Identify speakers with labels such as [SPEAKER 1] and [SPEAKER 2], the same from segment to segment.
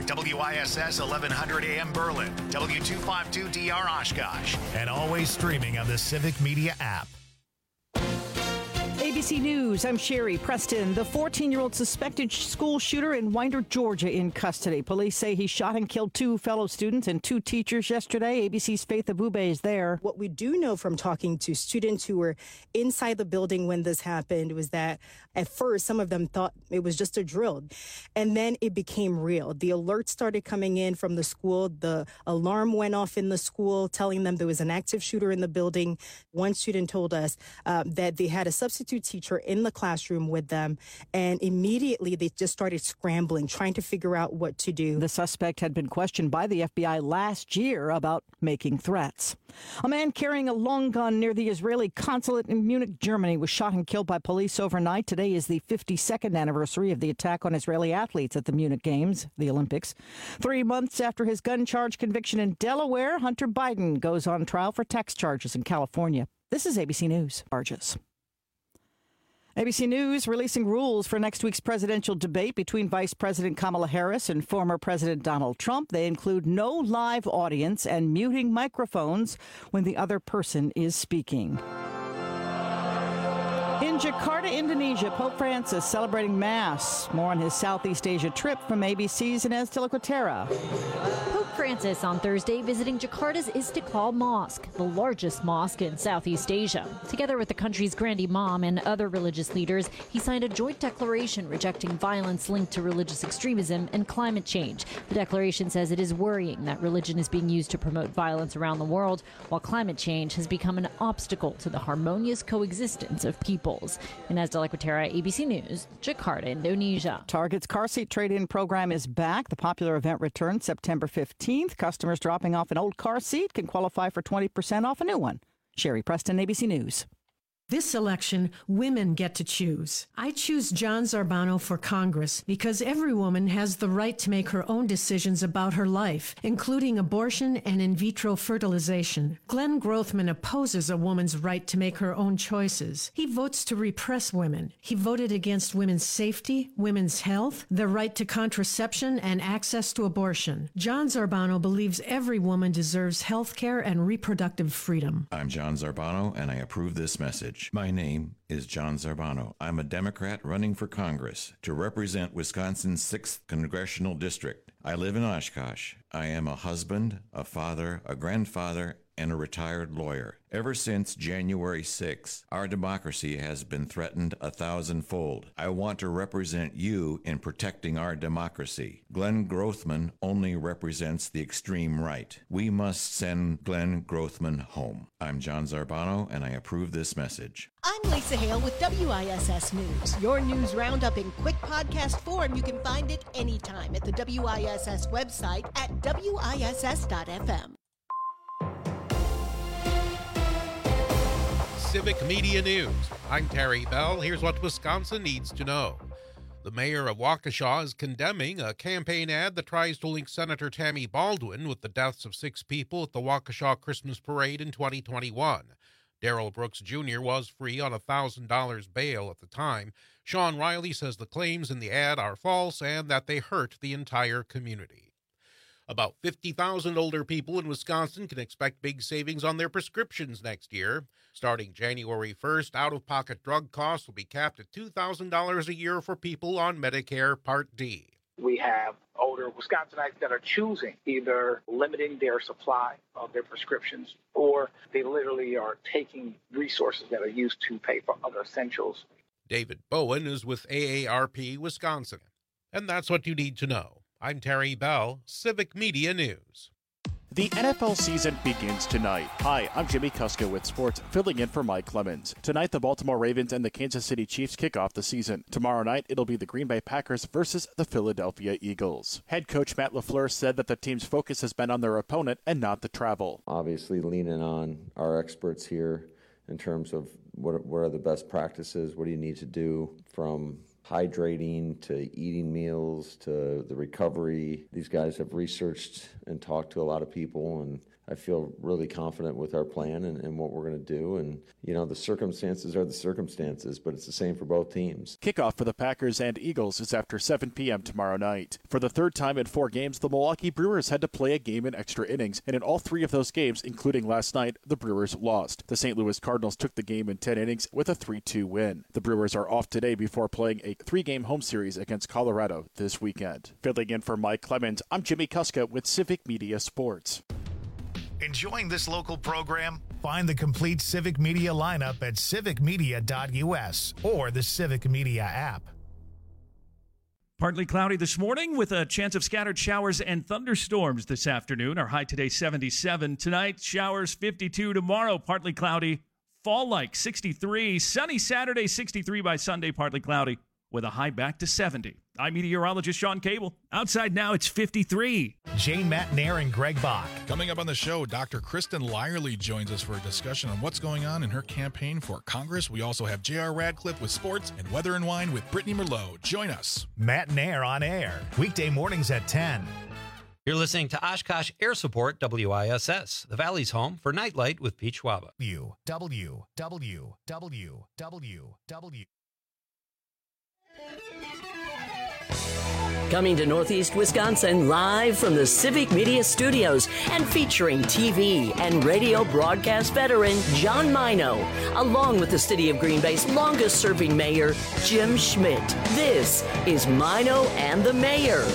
[SPEAKER 1] WISS 1100 AM Berlin, W252DR Oshkosh, and always streaming on the Civic Media app.
[SPEAKER 2] ABC News, I'm Sherry Preston. The 14-year-old suspected school shooter in Winder, Georgia, in custody. Police say he shot and killed 2 fellow students and 2 teachers yesterday. ABC's Faith Abube is there.
[SPEAKER 3] What we do know from talking to students who were inside the building when this happened was that at first some of them thought it was just a drill, and then it became real. The alerts started coming in from the school. The alarm went off in the school telling them there was an active shooter in the building. One student told us that they had a substitute teacher in the classroom with them, and immediately they just started scrambling, trying to figure out what to do.
[SPEAKER 2] The suspect had been questioned by the FBI last year about making threats. A man carrying a long gun near the Israeli consulate in Munich, Germany, was shot and killed by police overnight. Today is the 52nd anniversary of the attack on Israeli athletes at the Munich Games, the Olympics. 3 months after his gun charge conviction in Delaware, Hunter Biden goes on trial for tax charges in California. This is ABC News. Charges. ABC News releasing rules for next week's presidential debate between Vice President Kamala Harris and former President Donald Trump. They include no live audience and muting microphones when the other person is speaking. In Jakarta, Indonesia, Pope Francis celebrating Mass. More on his Southeast Asia trip from ABC's Inez de la Cuetara.
[SPEAKER 4] Pope Francis on Thursday visiting Jakarta's Istiqlal Mosque, the largest mosque in Southeast Asia. Together with the country's Grand Imam and other religious leaders, he signed a joint declaration rejecting violence linked to religious extremism and climate change. The declaration says it is worrying that religion is being used to promote violence around the world, while climate change has become an obstacle to the harmonious coexistence of peoples. Inez de la Cuetara, ABC News, Jakarta, Indonesia.
[SPEAKER 2] Target's car seat trade-in program is back. The popular event returns September 15th. Customers dropping off an old car seat can qualify for 20% off a new one. Sherry Preston, ABC News.
[SPEAKER 5] This election, women get to choose. I choose John Zarbano for Congress because every woman has the right to make her own decisions about her life, including abortion and in vitro fertilization. Glenn Grothman opposes a woman's right to make her own choices. He votes to repress women. He voted against women's safety, women's health, their right to contraception, and access to abortion. John Zarbano believes every woman deserves health care and reproductive freedom.
[SPEAKER 6] I'm John Zarbano, and I approve this message. My name is John Zarbano. I'm a Democrat running for Congress to represent Wisconsin's 6th Congressional District. I live in Oshkosh. I am a husband, a father, a grandfather, and a retired lawyer. Ever since January 6th, our democracy has been threatened 1,000-fold. I want to represent you in protecting our democracy. Glenn Grothman only represents the extreme right. We must send Glenn Grothman home. I'm John Zarbano, and I approve this message.
[SPEAKER 7] I'm Lisa Hale with WISS News. Your news roundup in quick podcast form. You can find it anytime at the WISS website at wiss.fm.
[SPEAKER 8] Civic Media News. I'm Terry Bell. Here's what Wisconsin needs to know. The mayor of Waukesha is condemning a campaign ad that tries to link Senator Tammy Baldwin with the deaths of 6 people at the Waukesha Christmas Parade in 2021. Darrell Brooks Jr. was free on $1,000 bail at the time. Sean Riley says the claims in the ad are false and that they hurt the entire community. About 50,000 older people in Wisconsin can expect big savings on their prescriptions next year. Starting January 1st, out-of-pocket drug costs will be capped at $2,000 a year for people on Medicare Part D.
[SPEAKER 9] We have older Wisconsinites that are choosing either limiting their supply of their prescriptions, or they literally are taking resources that are used to pay for other essentials.
[SPEAKER 8] David Bowen is with AARP Wisconsin. And that's what you need to know. I'm Terry Bell, Civic Media News.
[SPEAKER 10] The NFL season begins tonight. Hi, I'm Jimmy Kuska with sports, filling in for Mike Clemens. Tonight, the Baltimore Ravens and the Kansas City Chiefs kick off the season. Tomorrow night, it'll be the Green Bay Packers versus the Philadelphia Eagles. Head coach Matt LaFleur said that the team's focus has been on their opponent and not the travel.
[SPEAKER 11] Obviously, leaning on our experts here in terms of what are the best practices, what do you need to do from hydrating to eating meals to the recovery. These guys have researched and talked to a lot of people, and I feel really confident with our plan and what we're going to do. And, the circumstances are the circumstances, but it's the same for both teams.
[SPEAKER 10] Kickoff for the Packers and Eagles is after 7 p.m. tomorrow night. For the third time in 4 games, the Milwaukee Brewers had to play a game in extra innings, and in all 3 of those games, including last night, the Brewers lost. The St. Louis Cardinals took the game in 10 innings with a 3-2 win. The Brewers are off today before playing a 3-game home series against Colorado this weekend. Filling in for Mike Clemens, I'm Jimmy Kuska with Civic Media Sports.
[SPEAKER 1] Enjoying this local program? Find the complete Civic Media lineup at civicmedia.us or the Civic Media app.
[SPEAKER 12] Partly cloudy this morning with a chance of scattered showers and thunderstorms this afternoon. Our high today 77. Tonight, showers 52. Tomorrow, partly cloudy. Fall-like 63. Sunny Saturday 63 by Sunday, partly cloudy with a high back to 70. I'm meteorologist Sean Cable. Outside now, it's 53.
[SPEAKER 1] Jane Matnair and Greg Bach.
[SPEAKER 13] Coming up on the show, Dr. Kristen Lyerly joins us for a discussion on what's going on in her campaign for Congress. We also have J.R. Radcliffe with sports and Weather and Wine with Brittany Merlot. Join us.
[SPEAKER 1] Matnair on air, weekday mornings at 10.
[SPEAKER 14] You're listening to Oshkosh Air Support WISS, the Valley's home for Nightlight with Pete Schwaba.
[SPEAKER 1] WWWW.
[SPEAKER 15] Coming to Northeast Wisconsin live from the Civic Media Studios and featuring TV and radio broadcast veteran John Mino, along with the City of Green Bay's longest-serving mayor, Jim Schmidt. This is Mino and the Mayor.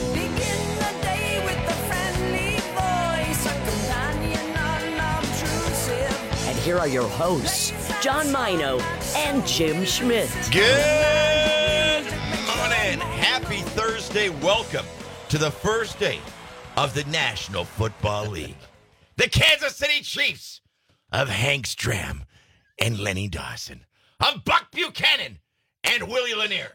[SPEAKER 15] And here are your hosts, John Mino and Jim Schmidt.
[SPEAKER 16] Good morning. Happy Thursday. Welcome to the first day of the National Football League. The Kansas City Chiefs of Hank Stram and Lenny Dawson. Of Buck Buchanan and Willie Lanier.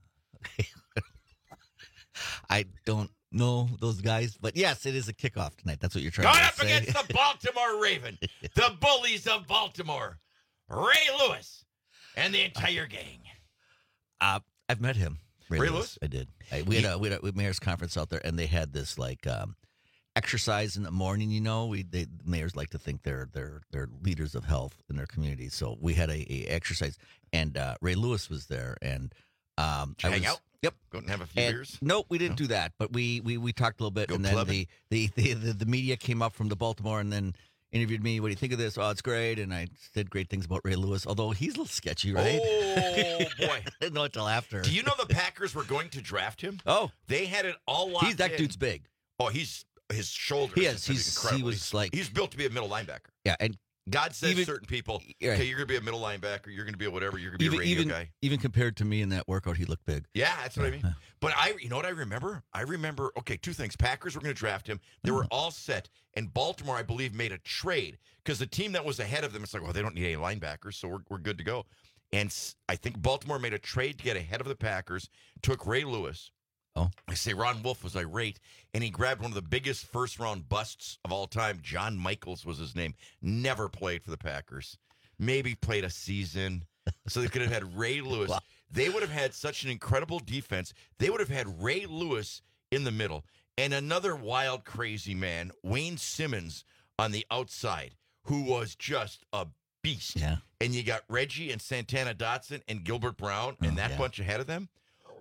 [SPEAKER 17] I don't know those guys, but yes, it is a kickoff tonight. That's what you're trying to say.
[SPEAKER 16] Going up against the Baltimore Raven, the Bullies of Baltimore, Ray Lewis, and the entire gang.
[SPEAKER 17] I've met him.
[SPEAKER 16] Ray Lewis?
[SPEAKER 17] I did. We had a mayor's conference out there, and they had this exercise in the morning. The mayors like to think they're leaders of health in their communities. So we had a exercise, and Ray Lewis was there, and
[SPEAKER 16] hang out.
[SPEAKER 17] Yep,
[SPEAKER 16] go and have a few beers.
[SPEAKER 17] Nope, we didn't do that, but we talked a little bit, and then the media came up from the Baltimore, and then interviewed me. What do you think of this? Oh, it's great, and I said great things about Ray Lewis, although he's a little sketchy, right?
[SPEAKER 16] Oh boy,
[SPEAKER 17] I didn't know it till after.
[SPEAKER 16] Do you know the Packers were going to draft him?
[SPEAKER 17] Oh,
[SPEAKER 16] they had it all locked in.
[SPEAKER 17] That dude's big.
[SPEAKER 16] Oh, his shoulders.
[SPEAKER 17] He is. He's
[SPEAKER 16] built to be a middle linebacker.
[SPEAKER 17] Yeah, and
[SPEAKER 16] God says certain people, okay, you're going to be a middle linebacker, you're going to be a whatever, you're going to be a radio guy.
[SPEAKER 17] Even compared to me in that workout, he looked big.
[SPEAKER 16] Yeah, that's what I mean. But you know what I remember? Okay, 2 things. Packers were going to draft him. They were all set. And Baltimore, I believe, made a trade because the team that was ahead of them, it's like, well, they don't need any linebackers, so we're good to go. And I think Baltimore made a trade to get ahead of the Packers, took Ray Lewis.
[SPEAKER 17] Oh.
[SPEAKER 16] I say Ron Wolf was irate, and he grabbed one of the biggest first-round busts of all time. John Michaels was his name. Never played for the Packers. Maybe played a season. So they could have had Ray Lewis. Wow. They would have had such an incredible defense. They would have had Ray Lewis in the middle and another wild, crazy man, Wayne Simmons, on the outside, who was just a beast.
[SPEAKER 17] Yeah.
[SPEAKER 16] And you got Reggie and Santana Dotson and Gilbert Brown and that bunch ahead of them.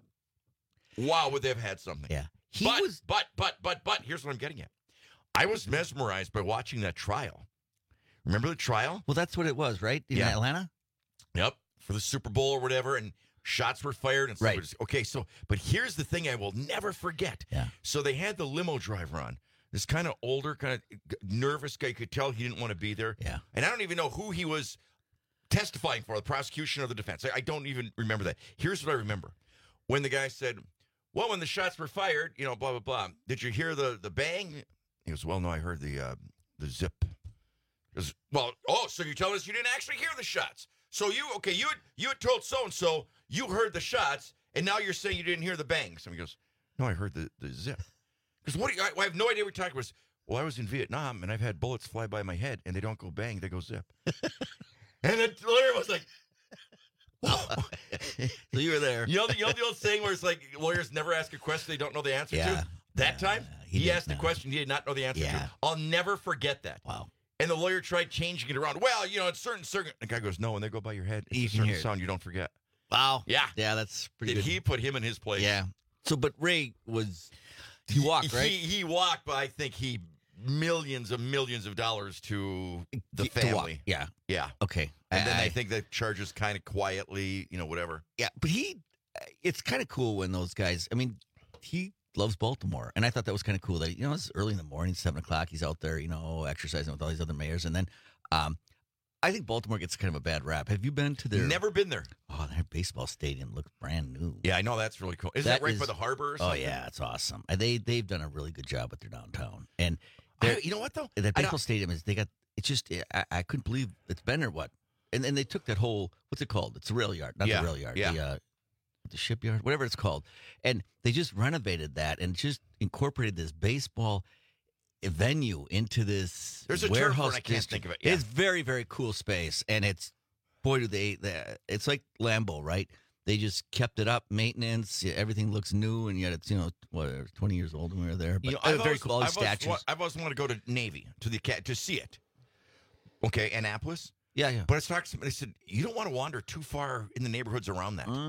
[SPEAKER 16] Wow, would they have had something?
[SPEAKER 17] Yeah.
[SPEAKER 16] But here's what I'm getting at. I was mesmerized by watching that trial. Remember the trial?
[SPEAKER 17] Well, that's what it was, right? In Atlanta?
[SPEAKER 16] Yep. For the Super Bowl or whatever, and shots were fired. And
[SPEAKER 17] right.
[SPEAKER 16] Okay, but here's the thing I will never forget.
[SPEAKER 17] Yeah.
[SPEAKER 16] So they had the limo driver on. This kind of older, kind of nervous guy. You could tell he didn't want to be there.
[SPEAKER 17] Yeah.
[SPEAKER 16] And I don't even know who he was testifying for, the prosecution or the defense. I don't even remember that. Here's what I remember. When the guy said, well, when the shots were fired, blah, blah, blah. Did you hear the bang? He goes, well, no, I heard the zip. He goes, well, so you're telling us you didn't actually hear the shots. So you had told so-and-so you heard the shots, and now you're saying you didn't hear the bang. Somebody goes, no, I heard the zip. Because I have no idea what you're talking about. Well, I was in Vietnam, and I've had bullets fly by my head, and they don't go bang, they go zip. And the lawyer was like,
[SPEAKER 17] so you were there.
[SPEAKER 16] You know the old saying where it's like lawyers never ask a question they don't know the answer to?
[SPEAKER 17] That
[SPEAKER 16] time? He asked the question he did not know the answer to. I'll never forget that.
[SPEAKER 17] Wow.
[SPEAKER 16] And the lawyer tried changing it around. Well, it's certain. The guy goes, no, when they go by your head, it's a certain sound you don't forget.
[SPEAKER 17] Wow.
[SPEAKER 16] Yeah.
[SPEAKER 17] Yeah, that's pretty
[SPEAKER 16] Did
[SPEAKER 17] good.
[SPEAKER 16] he put him in his place?
[SPEAKER 17] Yeah. So, but Ray he walked, right?
[SPEAKER 16] He walked, but I think he millions of dollars to the
[SPEAKER 17] To
[SPEAKER 16] family.
[SPEAKER 17] walk. Yeah.
[SPEAKER 16] Yeah.
[SPEAKER 17] Okay.
[SPEAKER 16] And then I think the charges kind of quietly, whatever.
[SPEAKER 17] Yeah, but it's kind of cool when those guys, he loves Baltimore. And I thought that was kind of cool that, it's early in the morning, 7 o'clock, he's out there, exercising with all these other mayors. And then I think Baltimore gets kind of a bad rap. Have you been to their...
[SPEAKER 16] Never been there.
[SPEAKER 17] Oh, their baseball stadium looks brand new.
[SPEAKER 16] Yeah, I know. That's really cool. Isn't that right by the harbor or something?
[SPEAKER 17] Oh, yeah, it's awesome. They've done a really good job with their downtown. And
[SPEAKER 16] you know what, though?
[SPEAKER 17] That baseball stadium I couldn't believe it's been there, what? And they took that whole, what's it called? It's the rail yard, not the rail yard.
[SPEAKER 16] Yeah.
[SPEAKER 17] The shipyard, whatever it's called. And they just renovated that and just incorporated this baseball venue into this
[SPEAKER 16] There's a
[SPEAKER 17] warehouse.
[SPEAKER 16] term for it, I can't think of it. Yeah.
[SPEAKER 17] It's very, very cool space. And it's, boy, it's like Lambeau, right? They just kept it up, maintenance, everything looks new, and yet it's, 20 years old when we were there. But very cool, all the statues.
[SPEAKER 16] I've always wanted to go to Navy, to see it. Okay, Annapolis?
[SPEAKER 17] Yeah.
[SPEAKER 16] But I talked to somebody, they said, you don't want to wander too far in the neighborhoods around that.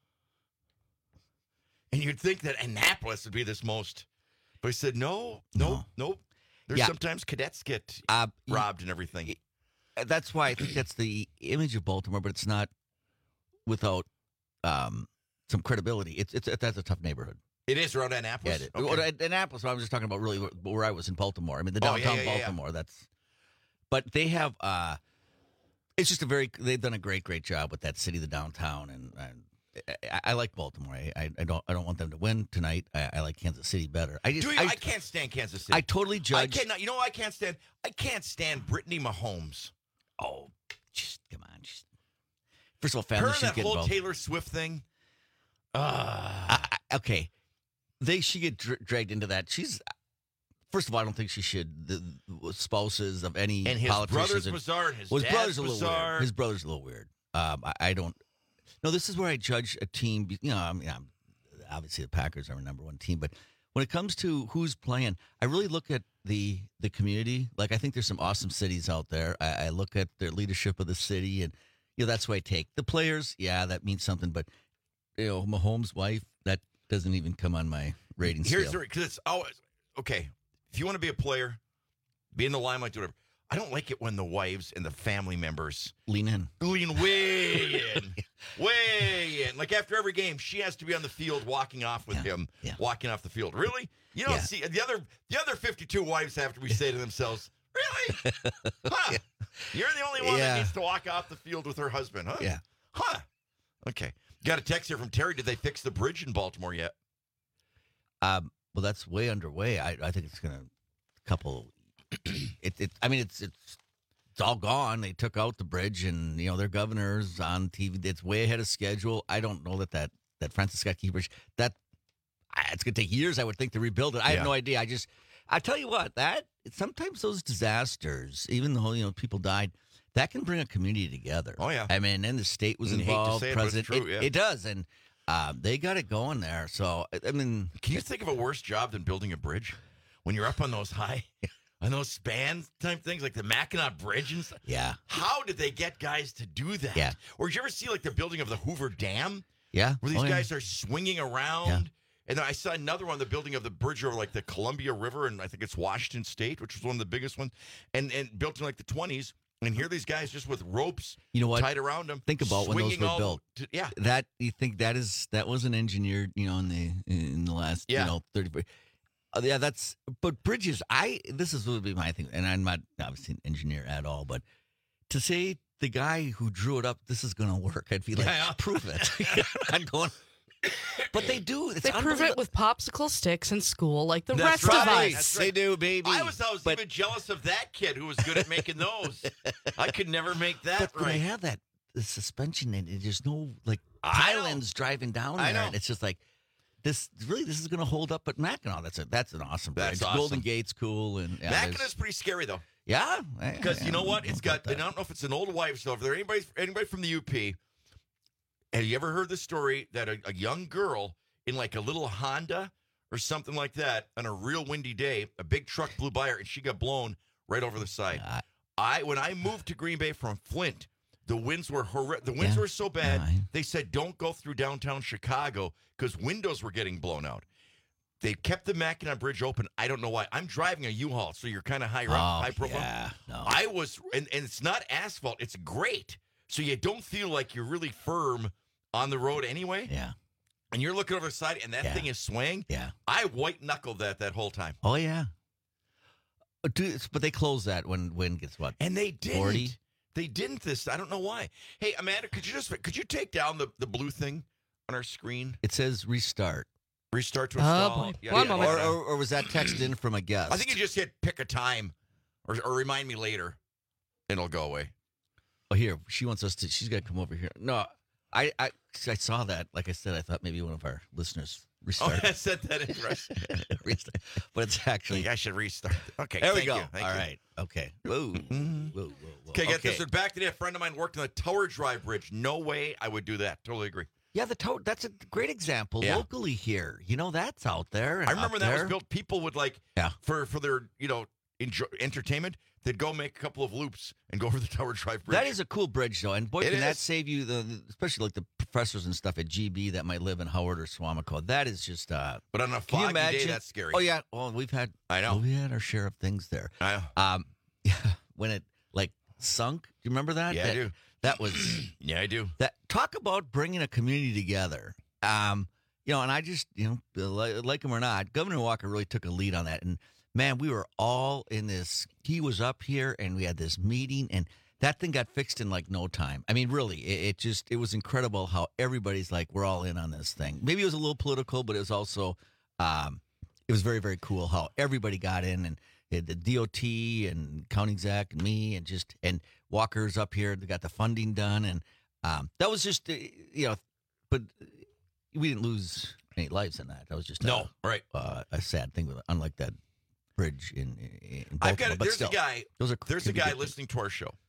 [SPEAKER 16] And you'd think that Annapolis would be this most, but he said, no. There's sometimes cadets get robbed and everything.
[SPEAKER 17] That's why I think that's the image of Baltimore, but it's not without some credibility. That's a tough neighborhood.
[SPEAKER 16] It is around Annapolis?
[SPEAKER 17] Yeah, it is. Okay. Annapolis, I was just talking about really where I was in Baltimore. The downtown Baltimore. But they have, it's just they've done a great job with that city, the downtown, and I like Baltimore. I don't want them to win tonight. I like Kansas City better.
[SPEAKER 16] I can't stand Kansas City.
[SPEAKER 17] I totally judge.
[SPEAKER 16] You know what I can't stand? I can't stand Brittany Mahomes.
[SPEAKER 17] Oh, just come on. First of all, family should get involved.
[SPEAKER 16] Her and that whole Taylor Swift thing.
[SPEAKER 17] Okay. They should get dragged into that. First of all, I don't think she should. The spouses of any
[SPEAKER 16] and his
[SPEAKER 17] politicians.
[SPEAKER 16] Brother's bizarre. And his
[SPEAKER 17] brother's
[SPEAKER 16] dad's
[SPEAKER 17] a little
[SPEAKER 16] bizarre.
[SPEAKER 17] weird. His brother's a little weird. I don't. No, this is where I judge a team. Obviously the Packers are our number one team, but when it comes to who's playing, I really look at the community. Like, I think there's some awesome cities out there. I look at their leadership of the city, and that's what I take. The players, that means something, but Mahomes' wife, that doesn't even come on my rating scale.
[SPEAKER 16] Because it's always okay. If you want to be a player, be in the limelight, do whatever. I don't like it when the wives and the family members
[SPEAKER 17] lean
[SPEAKER 16] way in. Way in. Like after every game, she has to be on the field walking off with him, walking off the field. Really? You don't see the other 52 wives have to be saying to themselves, really? Huh? You're the only one that needs to walk off the field with her husband, huh?
[SPEAKER 17] Yeah.
[SPEAKER 16] Huh. Okay. Got a text here from Terry. Did they fix the bridge in Baltimore yet?
[SPEAKER 17] Well, that's way underway. I think it's going to couple. It's all gone. They took out the bridge, and their governor's on TV. It's way ahead of schedule. I don't know that Francis Scott Key Bridge it's going to take years, I would think, to rebuild it. I have no idea. I tell you what, sometimes those disasters, even though people died, that can bring a community together.
[SPEAKER 16] Oh yeah.
[SPEAKER 17] And the state was involved.
[SPEAKER 16] Hate to say it, but it's true,
[SPEAKER 17] it does, and they got it going there. So
[SPEAKER 16] can you think of a worse job than building a bridge when you're up on those high? On those span type things like the Mackinac Bridge and stuff.
[SPEAKER 17] Yeah.
[SPEAKER 16] How did they get guys to do that?
[SPEAKER 17] Yeah.
[SPEAKER 16] Or did you ever see like the building of the Hoover Dam?
[SPEAKER 17] Yeah.
[SPEAKER 16] Where these guys are swinging around.
[SPEAKER 17] Yeah.
[SPEAKER 16] And then I saw another one, the building of the bridge over like the Columbia River, and I think it's Washington State, which was one of the biggest ones, and built in like the 20s. And here these guys just with ropes tied around them.
[SPEAKER 17] Think about when those were built.
[SPEAKER 16] That
[SPEAKER 17] you think that wasn't engineered, in the last 30. But bridges, this would be my thing, and I'm not obviously an engineer at all, but to say the guy who drew it up, this is going to work, I'd be like, prove it. I'm going, but they do.
[SPEAKER 18] They prove it with popsicle sticks in school, like the rest
[SPEAKER 16] right.
[SPEAKER 18] of us.
[SPEAKER 16] That's
[SPEAKER 17] right. They do, baby.
[SPEAKER 16] I was even jealous of that kid who was good at making those. I could never make that
[SPEAKER 17] but
[SPEAKER 16] right.
[SPEAKER 17] They have the suspension, and there's no islands driving down there, and it's just like. This is going to hold up at Mackinac. That's an awesome bridge.
[SPEAKER 16] That's awesome.
[SPEAKER 17] Golden Gate's cool, and
[SPEAKER 16] Mackinac is pretty scary though.
[SPEAKER 17] Yeah,
[SPEAKER 16] because you know what? It's got. I don't know if it's an old wives' though. If there anybody from the UP, have you ever heard the story that a young girl in like a little Honda or something like that on a real windy day. A big truck blew by her, and she got blown right over the side. When I moved to Green Bay from Flint, the winds were The winds were so bad, they said don't go through downtown Chicago because windows were getting blown out. They kept the Mackinac Bridge open. I don't know why. I'm driving a U-Haul, so you're kind of higher up, high profile.
[SPEAKER 17] Yeah, no.
[SPEAKER 16] I was, and it's not asphalt. It's great. So you don't feel like you're really firm on the road anyway.
[SPEAKER 17] Yeah.
[SPEAKER 16] And you're looking over the side, and that thing is swaying.
[SPEAKER 17] Yeah.
[SPEAKER 16] I white-knuckled that whole time.
[SPEAKER 17] Oh, yeah. But they close that when wind gets what?
[SPEAKER 16] And they didn't.
[SPEAKER 17] 40?
[SPEAKER 16] They didn't I don't know why. Hey, Amanda, could you take down the blue thing on our screen?
[SPEAKER 17] It says restart.
[SPEAKER 16] Restart to install.
[SPEAKER 17] Yeah, One moment. Or was that text in from a guest?
[SPEAKER 16] I think you just hit pick a time or remind me later, and it'll go away.
[SPEAKER 17] Oh, here. She wants us to, she's got to come over here. No, I saw that. Like I said, I thought maybe one of our listeners restarted.
[SPEAKER 16] Oh, I said that in
[SPEAKER 17] Restart. But it's actually.
[SPEAKER 16] I should restart. Okay,
[SPEAKER 17] there we
[SPEAKER 16] thank
[SPEAKER 17] go.
[SPEAKER 16] you. Thank
[SPEAKER 17] All
[SPEAKER 16] you.
[SPEAKER 17] right. Okay. Whoa. Whoa.
[SPEAKER 16] Okay, get this. Back today, a friend of mine worked on the Tower Drive Bridge. No way I would do that. Totally agree.
[SPEAKER 17] Yeah, that's a great example locally here. You know, that's out there.
[SPEAKER 16] I remember that was built. People would for their entertainment, they'd go make a couple of loops and go over the Tower Drive Bridge.
[SPEAKER 17] That is a cool bridge, though, and boy, can that save you especially like the professors and stuff at GB that might live in Howard or Swamico. That is just.
[SPEAKER 16] But on a foggy day, that's scary.
[SPEAKER 17] Oh yeah, well we've had.
[SPEAKER 16] I know
[SPEAKER 17] we had our share of things there.
[SPEAKER 16] I know.
[SPEAKER 17] Yeah, when it sunk. Do you remember that?
[SPEAKER 16] Yeah, I do.
[SPEAKER 17] That was.
[SPEAKER 16] Yeah, I do.
[SPEAKER 17] That talk about bringing a community together. And I just like him or not, Governor Walker really took a lead on that, and man, we were all in this. He was up here, and we had this meeting, and that thing got fixed in like no time. I mean, really, it was incredible how everybody's like, we're all in on this thing. Maybe it was a little political, but it was also, it was very, very cool how everybody got in, and the DOT and county exec and me, and Walker's up here. They got the funding done, and that was just, but we didn't lose any lives in that. That was just a sad thing. Unlike that bridge in Baltimore.
[SPEAKER 16] There's a guy listening to our show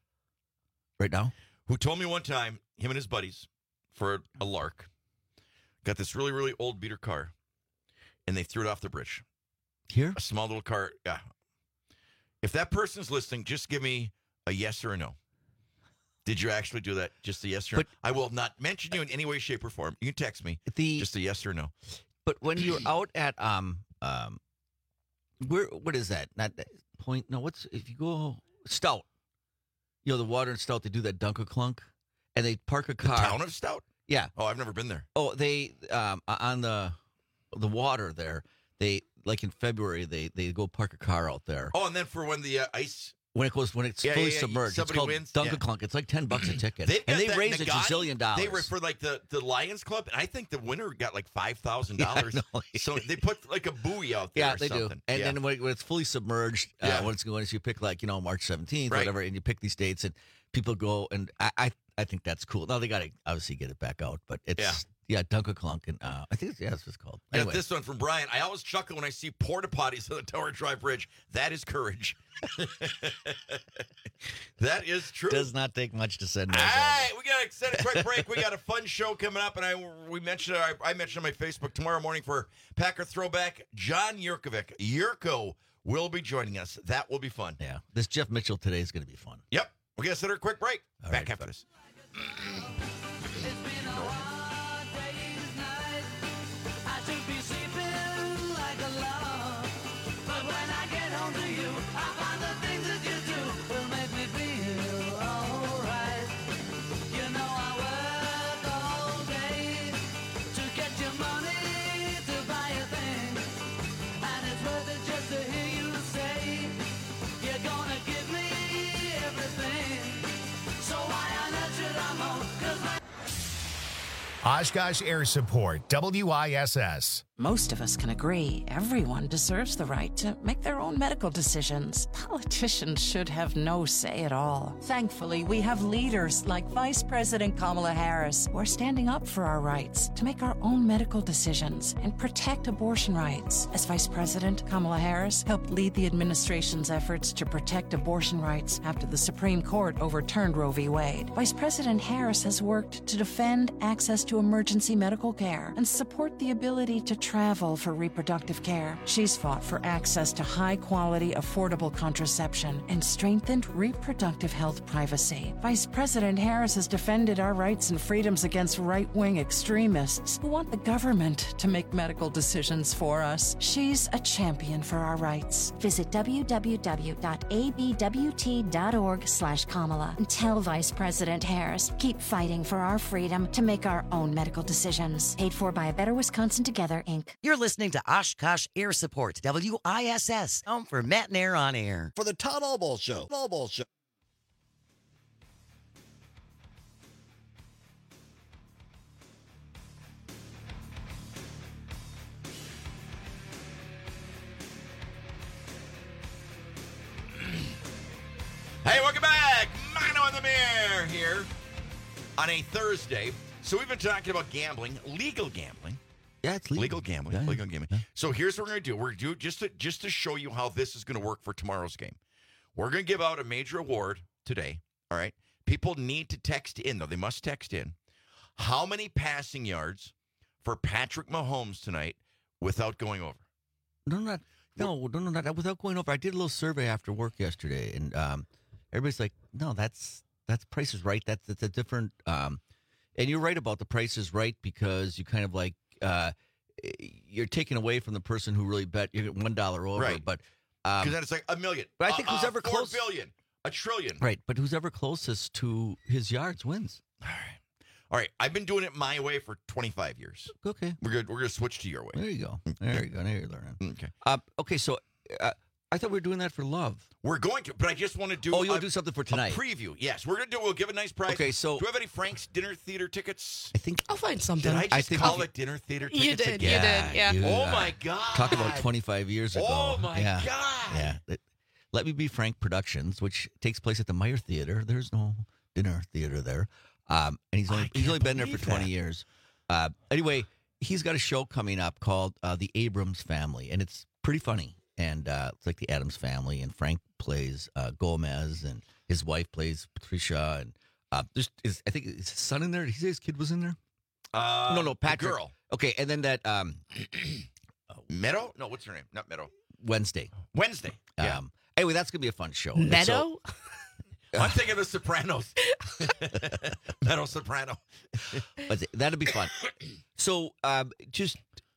[SPEAKER 17] right now
[SPEAKER 16] who told me one time, him and his buddies, for a lark, got this really, really old beater car, and they threw it off the bridge.
[SPEAKER 17] Here?
[SPEAKER 16] A small little car. Yeah. If that person's listening, just give me a yes or a no. Did you actually do that? Just a yes or no? I will not mention you in any way, shape, or form. You can text me. Just a yes or no.
[SPEAKER 17] But when you're out at what is that? Not that point. No, if you go Stout? The water and Stout, they do that dunk-a-clunk, and they park a car.
[SPEAKER 16] The town of Stout?
[SPEAKER 17] Yeah.
[SPEAKER 16] Oh, I've never been there.
[SPEAKER 17] Oh, they on the water there. They like in February they go park a car out there.
[SPEAKER 16] Oh, and then for when the ice.
[SPEAKER 17] When it's fully submerged, it's called Dunk-a-Clunk. It's like $10 a ticket, and they raise $1 gazillion.
[SPEAKER 16] They were for like the Lions Club, and I think the winner got like $5,000. So they put like a buoy out there.
[SPEAKER 17] Yeah, they do. And then when it's fully submerged, when it's going, so you pick like March 17th, or whatever, and you pick these dates, and people go, and I think that's cool. Now they got to obviously get it back out, but it's. Yeah, Dunk-a-Clunk, and I think that's what it's called. Anyway.
[SPEAKER 16] Got this one from Brian. I always chuckle when I see porta potties on the Tower Drive Bridge. That is courage. That is true.
[SPEAKER 17] Does not take much to send.
[SPEAKER 16] All right, we got to set a quick break. We got a fun show coming up, and I mentioned on my Facebook tomorrow morning for Packer Throwback. John Yurkovic, Yurko, will be joining us. That will be fun.
[SPEAKER 17] Yeah, this Jeff Mitchell today is going to be fun.
[SPEAKER 16] Yep, we got to set a quick break. Back after this.
[SPEAKER 1] Oshkosh Air Support, WISS.
[SPEAKER 19] Most of us can agree everyone deserves the right to make their own medical decisions. Politicians should have no say at all. Thankfully, we have leaders like Vice President Kamala Harris who are standing up for our rights to make our own medical decisions and protect abortion rights. As Vice President, Kamala Harris helped lead the administration's efforts to protect abortion rights after the Supreme Court overturned Roe v. Wade. Vice President Harris has worked to defend access to emergency medical care and support the ability to travel for reproductive care. She's fought for access to high-quality, affordable contraception and strengthened reproductive health privacy. Vice President Harris has defended our rights and freedoms against right-wing extremists who want the government to make medical decisions for us. She's a champion for our rights.
[SPEAKER 20] Visit www.abwt.org/Kamala and tell Vice President Harris, keep fighting for our freedom to make our own medical decisions. Paid for by A Better Wisconsin Together, Inc.
[SPEAKER 21] You're listening to Oshkosh Air Support, WISS, home for Matt and Air on Air.
[SPEAKER 22] For the Todd Albaugh Show.
[SPEAKER 16] Hey, welcome back. Mino in the Mirror here on a Thursday. So we've been talking about gambling, legal gambling.
[SPEAKER 17] Yeah, it's legal.
[SPEAKER 16] Legal gambling.
[SPEAKER 17] Yeah.
[SPEAKER 16] Legal gambling. So here's what we're going to do. We're going to do just to show you how this is going to work for tomorrow's game. We're going to give out a major award today. All right. People need to text in, though. They must text in. How many passing yards for Patrick Mahomes tonight without going over?
[SPEAKER 17] No, without going over. I did a little survey after work yesterday, and everybody's like, no, that's Price is Right. That's a different. And you're right about the Price is Right because you kind of like you're taking away from the person who really bet you get $1 over,
[SPEAKER 16] Right.
[SPEAKER 17] but
[SPEAKER 16] Because then it's like $1 million.
[SPEAKER 17] But I think who's ever
[SPEAKER 16] $4
[SPEAKER 17] close,
[SPEAKER 16] billion, $1 trillion.
[SPEAKER 17] right? But who's ever closest to his yards wins.
[SPEAKER 16] All right. I've been doing it my way for 25 years.
[SPEAKER 17] Okay,
[SPEAKER 16] We're good. We're going to switch to your way.
[SPEAKER 17] there you go. There you go. Now you're learning.
[SPEAKER 16] Okay.
[SPEAKER 17] Okay, so I thought we were doing that for love.
[SPEAKER 16] We're going to, but I just want to do.
[SPEAKER 17] Oh, you'll do something for tonight.
[SPEAKER 16] A preview. Yes, we're going to do. We'll give a nice prize.
[SPEAKER 17] Okay, so
[SPEAKER 16] do we have any Frank's Dinner Theater tickets?
[SPEAKER 17] I think
[SPEAKER 18] I'll find something.
[SPEAKER 16] Did I just call it Dinner Theater tickets?
[SPEAKER 18] You did.
[SPEAKER 16] again?
[SPEAKER 18] Yeah.
[SPEAKER 16] Oh my God!
[SPEAKER 17] Talk about 25 years ago.
[SPEAKER 16] Oh my
[SPEAKER 17] yeah.
[SPEAKER 16] God!
[SPEAKER 17] Yeah. Let Me Be Frank Productions, which takes place at the Meyer Theater. There's no dinner theater there, and he's only been there for 20 years. Anyway, he's got a show coming up called The Abrams Family, and it's pretty funny. And it's like the Addams Family, and Frank plays Gomez, and his wife plays Patricia, and I think his son in there. Did he say his kid was in there? No, Patrick.
[SPEAKER 16] The girl.
[SPEAKER 17] Okay, and then that
[SPEAKER 16] Meadow? No, what's her name? Not Meadow.
[SPEAKER 17] Wednesday.
[SPEAKER 16] Yeah.
[SPEAKER 17] Anyway, that's gonna be a fun show.
[SPEAKER 18] Meadow?
[SPEAKER 16] I'm thinking of The Sopranos. Meadow Soprano.
[SPEAKER 17] But that'd be fun. So, just.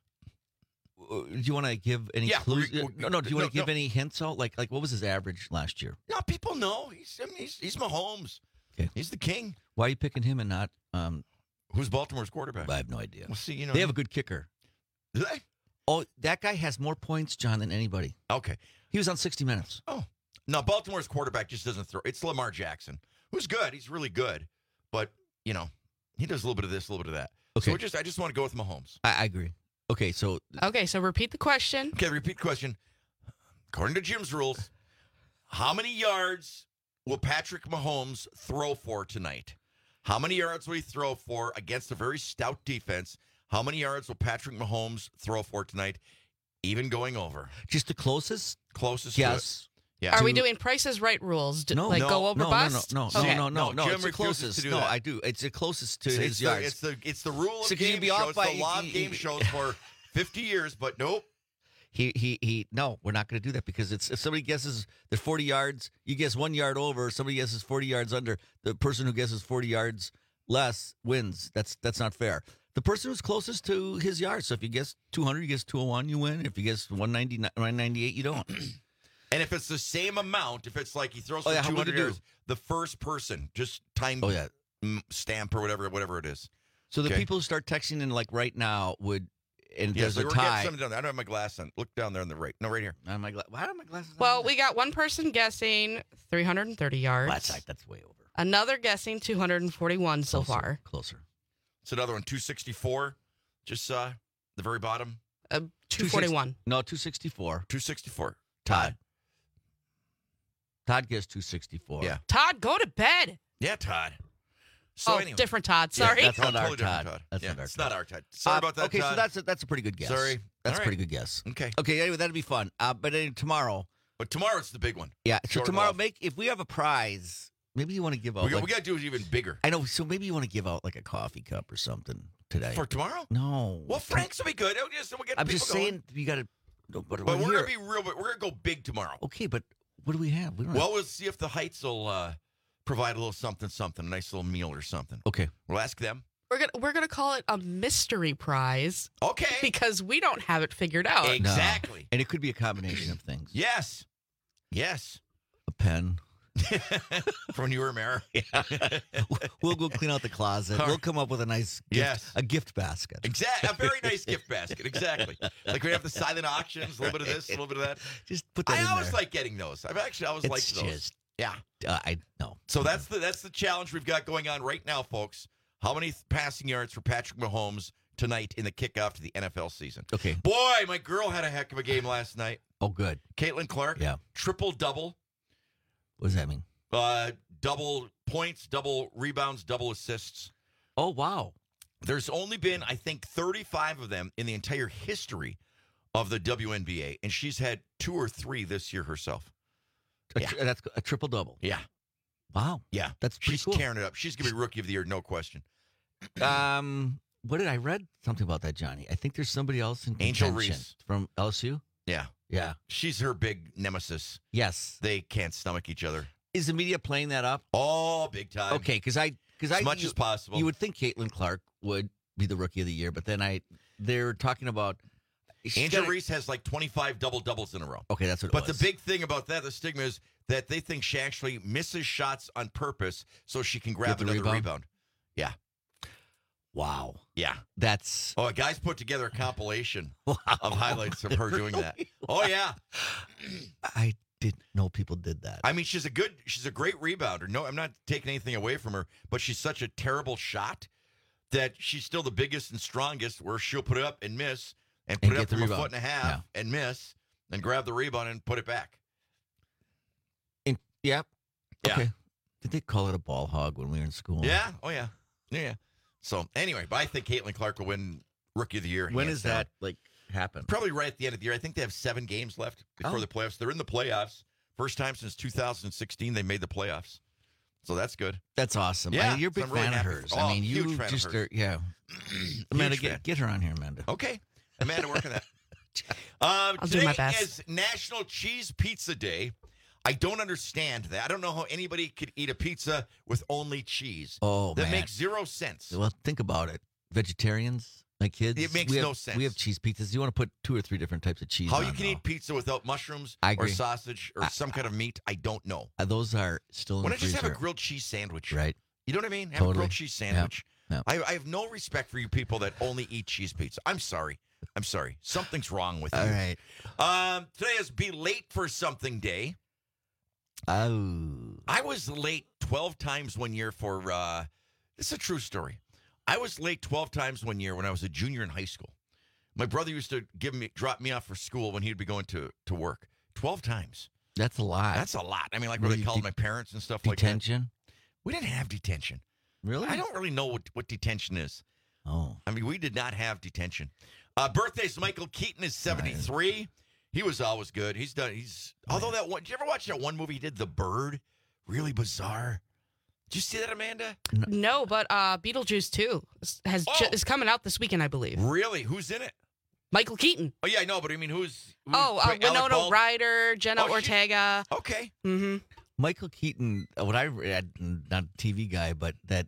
[SPEAKER 17] Do you want to give any clues? Do you want to give any hints out? Like what was his average last year?
[SPEAKER 16] No, people know. He's Mahomes.
[SPEAKER 17] Okay.
[SPEAKER 16] He's the king.
[SPEAKER 17] Why are you picking him and not?
[SPEAKER 16] Who's Baltimore's quarterback?
[SPEAKER 17] I have no idea.
[SPEAKER 16] Well, see,
[SPEAKER 17] they have a good kicker.
[SPEAKER 16] Do they?
[SPEAKER 17] Oh, that guy has more points, John, than anybody.
[SPEAKER 16] Okay.
[SPEAKER 17] He was on 60 Minutes.
[SPEAKER 16] Oh. No, Baltimore's quarterback just doesn't throw. It's Lamar Jackson, who's good. He's really good. But, he does a little bit of this, a little bit of that.
[SPEAKER 17] Okay.
[SPEAKER 16] So I just want to go with Mahomes.
[SPEAKER 17] I agree. Okay, so
[SPEAKER 18] repeat the question.
[SPEAKER 16] Okay, repeat the question. According to Jim's rules, how many yards will Patrick Mahomes throw for tonight? How many yards will he throw for against a very stout defense? How many yards will Patrick Mahomes throw for tonight, even going over?
[SPEAKER 17] Just the closest?
[SPEAKER 16] Closest.
[SPEAKER 17] Yes.
[SPEAKER 16] Yeah.
[SPEAKER 18] Are we doing Price is Right rules? Go over bust?
[SPEAKER 17] No.
[SPEAKER 16] Jim
[SPEAKER 17] It's the closest.
[SPEAKER 16] to do
[SPEAKER 17] no,
[SPEAKER 16] that.
[SPEAKER 17] I do. It's the closest to
[SPEAKER 16] So
[SPEAKER 17] his yards.
[SPEAKER 16] It's the rule of
[SPEAKER 17] So can you
[SPEAKER 16] game
[SPEAKER 17] be
[SPEAKER 16] shows.
[SPEAKER 17] off by-
[SPEAKER 16] the law of game shows for 50 years, but nope.
[SPEAKER 17] No, we're not going to do that because if somebody guesses they're 40 yards, you guess 1 yard over. Somebody guesses 40 yards under. The person who guesses 40 yards less wins. That's not fair. The person who's closest to his yards. So if you guess 200, you guess 201, you win. If you guess 198, you don't.
[SPEAKER 16] And if it's the same amount, if it's like he throws for
[SPEAKER 17] how would
[SPEAKER 16] 200
[SPEAKER 17] you do?
[SPEAKER 16] yards, the first person just time stamp or whatever it is.
[SPEAKER 17] So the
[SPEAKER 16] Okay.
[SPEAKER 17] people who start texting in like right now would, and
[SPEAKER 16] Yeah,
[SPEAKER 17] there's
[SPEAKER 16] so
[SPEAKER 17] a
[SPEAKER 16] we're getting
[SPEAKER 17] tie.
[SPEAKER 16] something down there. I don't have my glass on. Look down there on the right. No, right here.
[SPEAKER 17] Why do my glasses?
[SPEAKER 18] Well, we got one person guessing 330 yards.
[SPEAKER 17] That's way over.
[SPEAKER 18] Another guessing 241 so far.
[SPEAKER 17] Closer.
[SPEAKER 16] It's another one, 264. Just the very bottom.
[SPEAKER 18] 241.
[SPEAKER 17] No, 264.
[SPEAKER 16] 264.
[SPEAKER 17] Todd guessed 264.
[SPEAKER 16] Yeah.
[SPEAKER 18] Todd, go to bed.
[SPEAKER 16] Yeah, Todd. So anyway.
[SPEAKER 18] Different Todd. Sorry.
[SPEAKER 17] That's not our
[SPEAKER 16] Totally different
[SPEAKER 17] Todd.
[SPEAKER 16] That's
[SPEAKER 17] not
[SPEAKER 16] yeah,
[SPEAKER 17] our
[SPEAKER 16] it's
[SPEAKER 17] Todd.
[SPEAKER 16] not our Todd. Sorry about that,
[SPEAKER 17] Okay,
[SPEAKER 16] Todd.
[SPEAKER 17] so that's a pretty good guess.
[SPEAKER 16] Sorry.
[SPEAKER 17] That's
[SPEAKER 16] All
[SPEAKER 17] a pretty
[SPEAKER 16] right.
[SPEAKER 17] good guess.
[SPEAKER 16] Okay.
[SPEAKER 17] Okay, anyway, that'd be fun. But anyway, tomorrow.
[SPEAKER 16] But tomorrow's the big one.
[SPEAKER 17] Yeah, so
[SPEAKER 16] Short
[SPEAKER 17] tomorrow,
[SPEAKER 16] off.
[SPEAKER 17] if we have a prize, maybe you want to give out.
[SPEAKER 16] We got to do it even bigger.
[SPEAKER 17] I know, so maybe you want to give out like a coffee cup or something. today.
[SPEAKER 16] For tomorrow?
[SPEAKER 17] No.
[SPEAKER 16] Well, Frank's will be good.
[SPEAKER 17] I'm just saying you got to. But
[SPEAKER 16] we're going to be real. We're going to go big tomorrow.
[SPEAKER 17] Okay, but what do we have?
[SPEAKER 16] We'll see if the Heights will provide a little something, a nice little meal or something.
[SPEAKER 17] Okay.
[SPEAKER 16] We'll ask them.
[SPEAKER 18] We're gonna call it a mystery prize.
[SPEAKER 16] Okay.
[SPEAKER 18] Because we don't have it figured out.
[SPEAKER 16] Exactly.
[SPEAKER 17] No. And it could be a combination of things.
[SPEAKER 16] Yes.
[SPEAKER 17] A pen.
[SPEAKER 16] From when you were mayor.
[SPEAKER 17] Yeah. We'll go clean out the closet. We'll come up with a nice gift, a gift basket.
[SPEAKER 16] Exactly. A very nice gift basket. Exactly. Like we have the silent auctions, a little bit of this, a little bit of that.
[SPEAKER 17] Just put that in
[SPEAKER 16] I always
[SPEAKER 17] there.
[SPEAKER 16] like getting those. I've actually always liked those.
[SPEAKER 17] Just,
[SPEAKER 16] yeah.
[SPEAKER 17] I know.
[SPEAKER 16] So that's the challenge we've got going on right now, folks. How many passing yards for Patrick Mahomes tonight in the kickoff to the NFL season?
[SPEAKER 17] Okay.
[SPEAKER 16] Boy, my girl had a heck of a game last night.
[SPEAKER 17] Oh, good.
[SPEAKER 16] Caitlin Clark.
[SPEAKER 17] Yeah.
[SPEAKER 16] Triple-double.
[SPEAKER 17] What does that mean?
[SPEAKER 16] Double points, double rebounds, double assists.
[SPEAKER 17] Oh, wow.
[SPEAKER 16] There's only been, I think, 35 of them in the entire history of the WNBA, and she's had 2 or 3 this year herself.
[SPEAKER 17] That's a triple-double.
[SPEAKER 16] Yeah.
[SPEAKER 17] Wow.
[SPEAKER 16] Yeah.
[SPEAKER 17] That's pretty
[SPEAKER 16] She's
[SPEAKER 17] cool.
[SPEAKER 16] tearing it up. She's going to be Rookie of the Year, no question.
[SPEAKER 17] What did I read? Something about that, Johnny. I think there's somebody else in
[SPEAKER 16] Angel
[SPEAKER 17] contention
[SPEAKER 16] Reese.
[SPEAKER 17] from LSU.
[SPEAKER 16] Yeah.
[SPEAKER 17] Yeah.
[SPEAKER 16] She's her big nemesis.
[SPEAKER 17] Yes.
[SPEAKER 16] They can't stomach each other.
[SPEAKER 17] Is the media playing that up?
[SPEAKER 16] Oh, big time.
[SPEAKER 17] Okay, because
[SPEAKER 16] as much as possible.
[SPEAKER 17] You would think Caitlin Clark would be the Rookie of the Year, but then they're talking about
[SPEAKER 16] Angel Reese has like 25 double-doubles in a row.
[SPEAKER 17] Okay, that's what it
[SPEAKER 16] But
[SPEAKER 17] was.
[SPEAKER 16] the big thing about that, the stigma is that they think she actually misses shots on purpose so she can grab
[SPEAKER 17] Get the
[SPEAKER 16] another rebound. Yeah.
[SPEAKER 17] Wow.
[SPEAKER 16] Yeah.
[SPEAKER 17] That's...
[SPEAKER 16] Oh, a guy's put together a compilation of highlights of her doing that. Oh, yeah.
[SPEAKER 17] I didn't know people did that.
[SPEAKER 16] I mean, she's a great rebounder. No, I'm not taking anything away from her, but she's such a terrible shot that she's still the biggest and strongest where she'll put it up and miss and put it up from a foot and a half and miss and grab the rebound and put it back.
[SPEAKER 17] Yeah.
[SPEAKER 16] Yeah.
[SPEAKER 17] Okay. Did they call it a ball hog when we were in school?
[SPEAKER 16] Yeah. Oh, yeah. Yeah. So, anyway, but I think Caitlin Clark will win Rookie of the Year.
[SPEAKER 17] When does that, happen?
[SPEAKER 16] Probably right at the end of the year. I think they have 7 games left before the playoffs. They're in the playoffs. First time since 2016 they made the playoffs. So that's good.
[SPEAKER 17] That's awesome.
[SPEAKER 16] Yeah.
[SPEAKER 17] You're a big
[SPEAKER 16] So I'm really
[SPEAKER 17] fan of
[SPEAKER 16] happy
[SPEAKER 17] hers.
[SPEAKER 16] for-
[SPEAKER 17] I mean,
[SPEAKER 16] huge
[SPEAKER 17] you
[SPEAKER 16] fan of
[SPEAKER 17] just
[SPEAKER 16] hers.
[SPEAKER 17] are, yeah. Amanda, get her on here, Amanda.
[SPEAKER 16] Okay. Amanda, work on that.
[SPEAKER 18] I'll do
[SPEAKER 16] Today
[SPEAKER 18] my best.
[SPEAKER 16] is National Cheese Pizza Day. I don't understand that. I don't know how anybody could eat a pizza with only cheese.
[SPEAKER 17] Oh,
[SPEAKER 16] that
[SPEAKER 17] man.
[SPEAKER 16] makes 0 sense.
[SPEAKER 17] Well, think about it. Vegetarians, my kids.
[SPEAKER 16] It makes no sense.
[SPEAKER 17] We have cheese pizzas. You want to put 2 or 3 different types of cheese
[SPEAKER 16] How
[SPEAKER 17] on,
[SPEAKER 16] you can
[SPEAKER 17] though.
[SPEAKER 16] eat pizza without mushrooms
[SPEAKER 17] I
[SPEAKER 16] or
[SPEAKER 17] agree.
[SPEAKER 16] sausage or some kind of meat, I don't know.
[SPEAKER 17] Those are still in
[SPEAKER 16] Why
[SPEAKER 17] the
[SPEAKER 16] don't you just
[SPEAKER 17] freezer.
[SPEAKER 16] have a grilled cheese sandwich?
[SPEAKER 17] Right.
[SPEAKER 16] You know what I mean? Have
[SPEAKER 17] Totally.
[SPEAKER 16] a grilled cheese sandwich.
[SPEAKER 17] Yep.
[SPEAKER 16] I have no respect for you people that only eat cheese pizza. I'm sorry. Something's wrong with you.
[SPEAKER 17] All right.
[SPEAKER 16] Today is Be Late for Something Day.
[SPEAKER 17] Oh.
[SPEAKER 16] I was late 12 times one year for, this is a true story. I was late 12 times one year when I was a junior in high school. My brother used to drop me off for school when he'd be going to work. 12 times.
[SPEAKER 17] That's a lot.
[SPEAKER 16] That's a lot. I mean, like where they called my parents and stuff like that.
[SPEAKER 17] Detention?
[SPEAKER 16] We didn't have detention.
[SPEAKER 17] Really?
[SPEAKER 16] I don't really know what detention is.
[SPEAKER 17] Oh.
[SPEAKER 16] I mean, we did not have detention. Birthdays, Michael Keaton is 73. He was always good. Although that one, did you ever watch that one movie he did, The Bird? Really bizarre. Did you see that, Amanda?
[SPEAKER 18] No, but Beetlejuice 2 is coming out this weekend, I believe.
[SPEAKER 16] Really? Who's in it?
[SPEAKER 18] Michael Keaton.
[SPEAKER 16] Oh, yeah, I know, but I mean, who's
[SPEAKER 18] Winona Ryder, Jenna Ortega.
[SPEAKER 16] Okay.
[SPEAKER 18] Mm-hmm.
[SPEAKER 17] Michael Keaton, what I read, not a TV guy, but that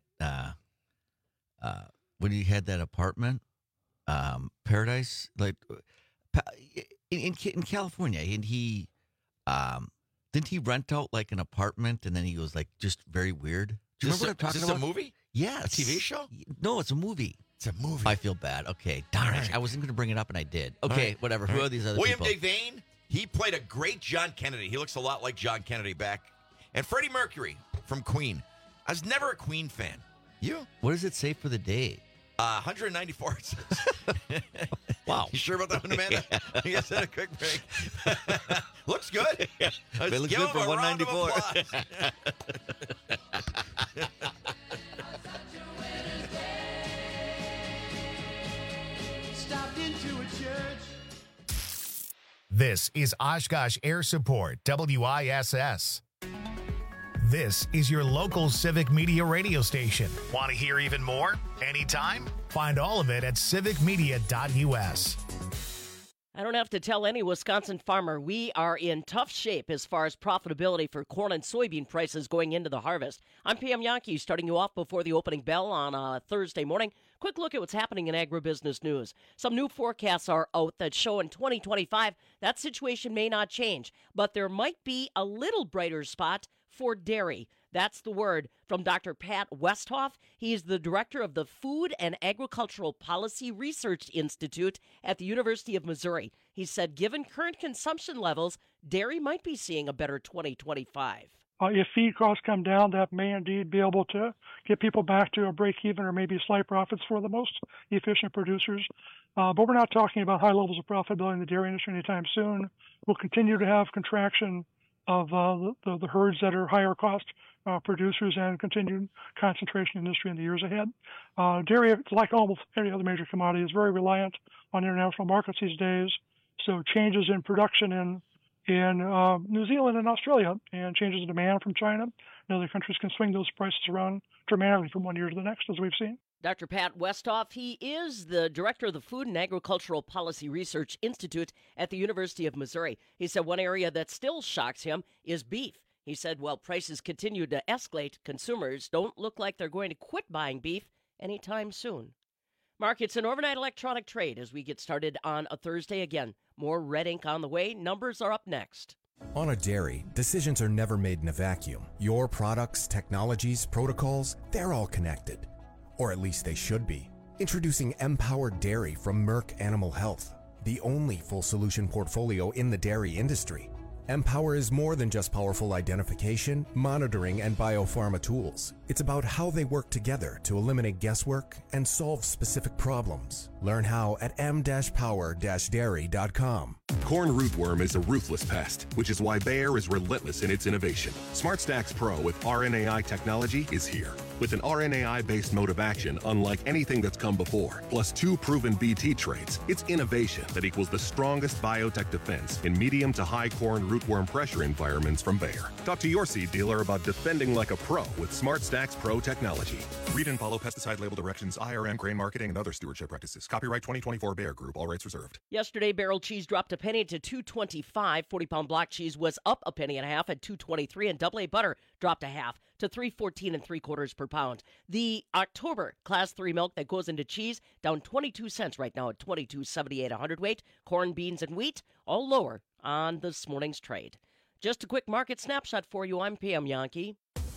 [SPEAKER 17] when he had that apartment, Paradise, like in California, and he didn't he rent out like an apartment, and then he was like just very weird. Do you remember what I'm talking about?
[SPEAKER 16] Is this a movie?
[SPEAKER 17] Yeah,
[SPEAKER 16] A TV show?
[SPEAKER 17] No, it's a movie.
[SPEAKER 16] It's a movie.
[SPEAKER 17] I feel bad. Okay, darn it. I wasn't going to bring it up, and I did. Okay, whatever. Who are these other
[SPEAKER 16] William
[SPEAKER 17] people?
[SPEAKER 16] Devane, he played a great John Kennedy. He looks a lot like John Kennedy back. And Freddie Mercury from Queen. I was never a Queen fan. You?
[SPEAKER 17] What does it say for the day?
[SPEAKER 16] 194.
[SPEAKER 17] Wow.
[SPEAKER 16] You sure about that one, Amanda? Yes, had a quick break. Looks good.
[SPEAKER 17] It looks
[SPEAKER 16] give
[SPEAKER 17] good
[SPEAKER 16] him
[SPEAKER 17] for
[SPEAKER 16] a round of
[SPEAKER 17] 194.
[SPEAKER 16] applause.
[SPEAKER 1] This is Oshkosh Air Support, WISS. This is your local Civic Media radio station. Want to hear even more? Anytime? Find all of it at civicmedia.us.
[SPEAKER 3] I don't have to tell any Wisconsin farmer we are in tough shape as far as profitability for corn and soybean prices going into the harvest. I'm Pam Yankee, starting you off before the opening bell on a Thursday morning. Quick look at what's happening in agribusiness news. Some new forecasts are out that show in 2025 that situation may not change, but there might be a little brighter spot for dairy. That's the word from Dr. Pat Westhoff. He's the director of the Food and Agricultural Policy Research Institute at the University of Missouri. He said, given current consumption levels, dairy might be seeing a better 2025.
[SPEAKER 22] If feed costs come down, that may indeed be able to get people back to a break-even or maybe slight profits for the most efficient producers. But we're not talking about high levels of profitability in the dairy industry anytime soon. We'll continue to have contraction of the herds that are higher cost producers and continued concentration in the industry in the years ahead. Dairy, like almost any other major commodity, is very reliant on international markets these days. So changes in production in New Zealand and Australia and changes in demand from China and other countries can swing those prices around dramatically from one year to the next, as we've seen.
[SPEAKER 3] Dr. Pat Westhoff, he is the director of the Food and Agricultural Policy Research Institute at the University of Missouri. He said one area that still shocks him is beef. He said while prices continue to escalate, consumers don't look like they're going to quit buying beef anytime soon. Markets and overnight electronic trade as we get started on a Thursday again. More red ink on the way. Numbers are up next.
[SPEAKER 23] On a dairy, decisions are never made in a vacuum. Your products, technologies, protocols, they're all connected. Or at least they should be. Introducing Empowered Dairy from Merck Animal Health, the only full solution portfolio in the dairy industry. Empower is more than just powerful identification, monitoring, and biopharma tools. It's about how they work together to eliminate guesswork and solve specific problems. Learn how at m-power-dairy.com.
[SPEAKER 24] Corn rootworm is a ruthless pest, which is why Bayer is relentless in its innovation. SmartStax Pro with RNAi technology is here. With an RNAi-based mode of action unlike anything that's come before, plus 2 proven BT traits, it's innovation that equals the strongest biotech defense in medium to high corn rootworm pressure environments from Bayer. Talk to your seed dealer about defending like a pro with SmartStax Pro technology. Read and follow pesticide label directions, IRM, grain marketing, and other stewardship practices. Copyright 2024 Bayer Group. All rights reserved.
[SPEAKER 3] Yesterday, barrel cheese dropped a penny to $2.25. 40-pound block cheese was up a penny and a half at $2.23, and double A butter dropped a half to $3.14 3/4 per pound. The October Class 3 milk that goes into cheese down 22 cents right now at $22.78 a hundredweight. Corn, beans, and wheat all lower on this morning's trade. Just a quick market snapshot for you. I'm Pam Yankee.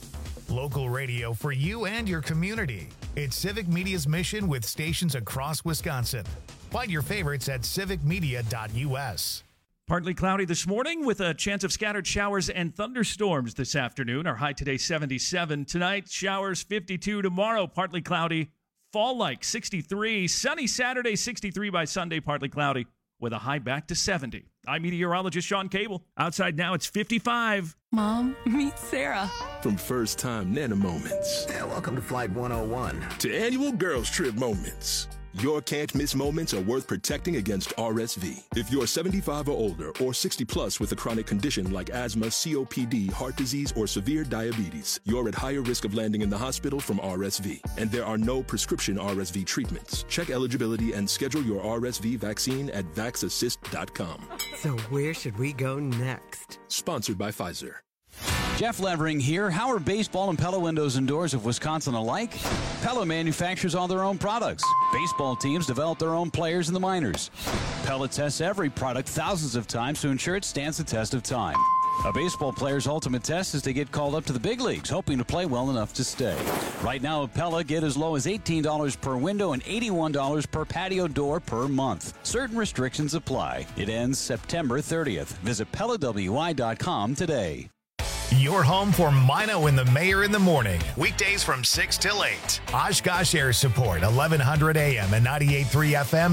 [SPEAKER 1] Local radio for you and your community. It's Civic Media's mission with stations across Wisconsin. Find your favorites at civicmedia.us.
[SPEAKER 12] Partly cloudy this morning with a chance of scattered showers and thunderstorms this afternoon. Our high today 77. Tonight, showers 52. Tomorrow, partly cloudy. Fall-like 63. Sunny Saturday 63 by Sunday, partly cloudy with a high back to 70. I'm meteorologist Sean Cable. Outside now, it's 55.
[SPEAKER 25] Mom, meet Sarah.
[SPEAKER 26] From first-time Nana moments.
[SPEAKER 27] Yeah, welcome to Flight 101.
[SPEAKER 26] To annual girls trip moments. Your can't-miss moments are worth protecting against RSV. If you're 75 or older or 60 plus with a chronic condition like asthma, COPD, heart disease, or severe diabetes, you're at higher risk of landing in the hospital from RSV. And there are no prescription RSV treatments. Check eligibility and schedule your RSV vaccine at vaxassist.com.
[SPEAKER 27] So where should we go next?
[SPEAKER 26] Sponsored by Pfizer.
[SPEAKER 28] Jeff Levering here. How are baseball and Pella windows and doors of Wisconsin alike? Pella manufactures all their own products. Baseball teams develop their own players in the minors. Pella tests every product thousands of times to ensure it stands the test of time. A baseball player's ultimate test is to get called up to the big leagues, hoping to play well enough to stay. Right now at Pella, get as low as $18 per window and $81 per patio door per month. Certain restrictions apply. It ends September 30th. Visit PellaWI.com today.
[SPEAKER 1] Your home for Mino and the Mayor in the morning. Weekdays from 6 till 8. Oshkosh Air Support, 1100 AM and 98.3 FM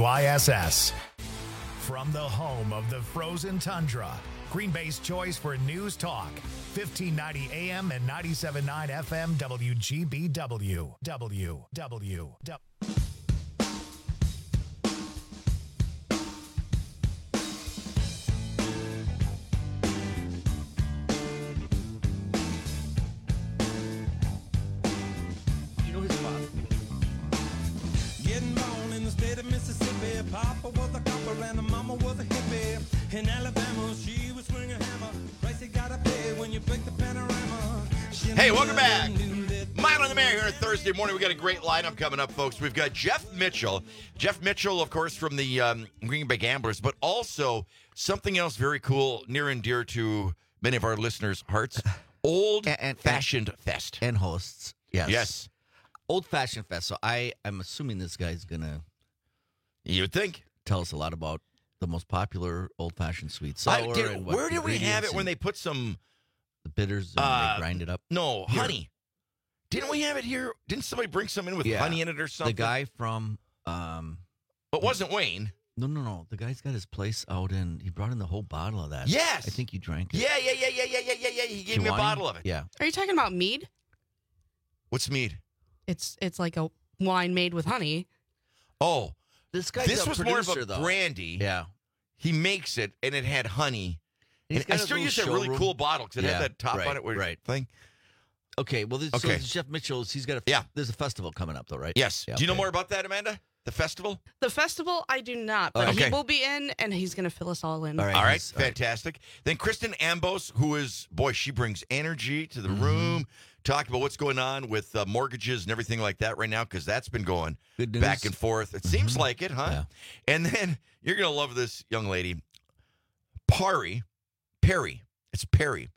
[SPEAKER 1] WISS. From the home of the frozen tundra, Green Bay's choice for news talk. 1590 AM and 97.9 FM WGBW.
[SPEAKER 16] Hey, welcome back. Mine on the Mayor here on Thursday morning. We got a great lineup coming up, folks. We've got Jeff Mitchell. Jeff Mitchell, of course, from the Green Bay Gamblers, but also something else very cool, near and dear to many of our listeners' hearts. Old-fashioned fest.
[SPEAKER 17] And hosts. Yes.
[SPEAKER 16] Yes.
[SPEAKER 17] Old-fashioned fest. So I'm assuming this guy's going to...
[SPEAKER 16] You would think.
[SPEAKER 17] Tell us a lot about the most popular old-fashioned sweet sour.
[SPEAKER 16] Where did we have it when they put some...
[SPEAKER 17] The bitters and they grind it up?
[SPEAKER 16] No, honey. Didn't we have it here? Didn't somebody bring some in with honey in it or something?
[SPEAKER 17] The guy from...
[SPEAKER 16] But wasn't Wayne.
[SPEAKER 17] No. The guy's got his place out in... He brought in the whole bottle of that.
[SPEAKER 16] Yes.
[SPEAKER 17] I think you drank it.
[SPEAKER 16] Yeah. He gave me a bottle of it.
[SPEAKER 17] Yeah.
[SPEAKER 18] Are you talking about mead?
[SPEAKER 16] What's mead?
[SPEAKER 18] It's like a wine made with honey.
[SPEAKER 16] Oh.
[SPEAKER 17] This
[SPEAKER 16] was more of a brandy.
[SPEAKER 17] Yeah.
[SPEAKER 16] He makes it, and it had honey.
[SPEAKER 17] And
[SPEAKER 16] I still use that really cool bottle because it had that top on it.
[SPEAKER 17] Right.
[SPEAKER 16] Thing.
[SPEAKER 17] Okay, well, so Jeff Mitchell's, he's got there's a festival coming up, though, right?
[SPEAKER 16] Yes.
[SPEAKER 17] Yeah,
[SPEAKER 16] Do you know more about that, Amanda? The festival?
[SPEAKER 18] The festival, I do not, but he will be in, and he's going to fill us all in.
[SPEAKER 16] All right. Fantastic. Then Kristen Ambos, who is, she brings energy to the room, talking about what's going on with mortgages and everything like that right now, because that's been going back and forth. It seems like it, huh?
[SPEAKER 17] Yeah.
[SPEAKER 16] And then you're going to love this young lady, Perry. It's Perry.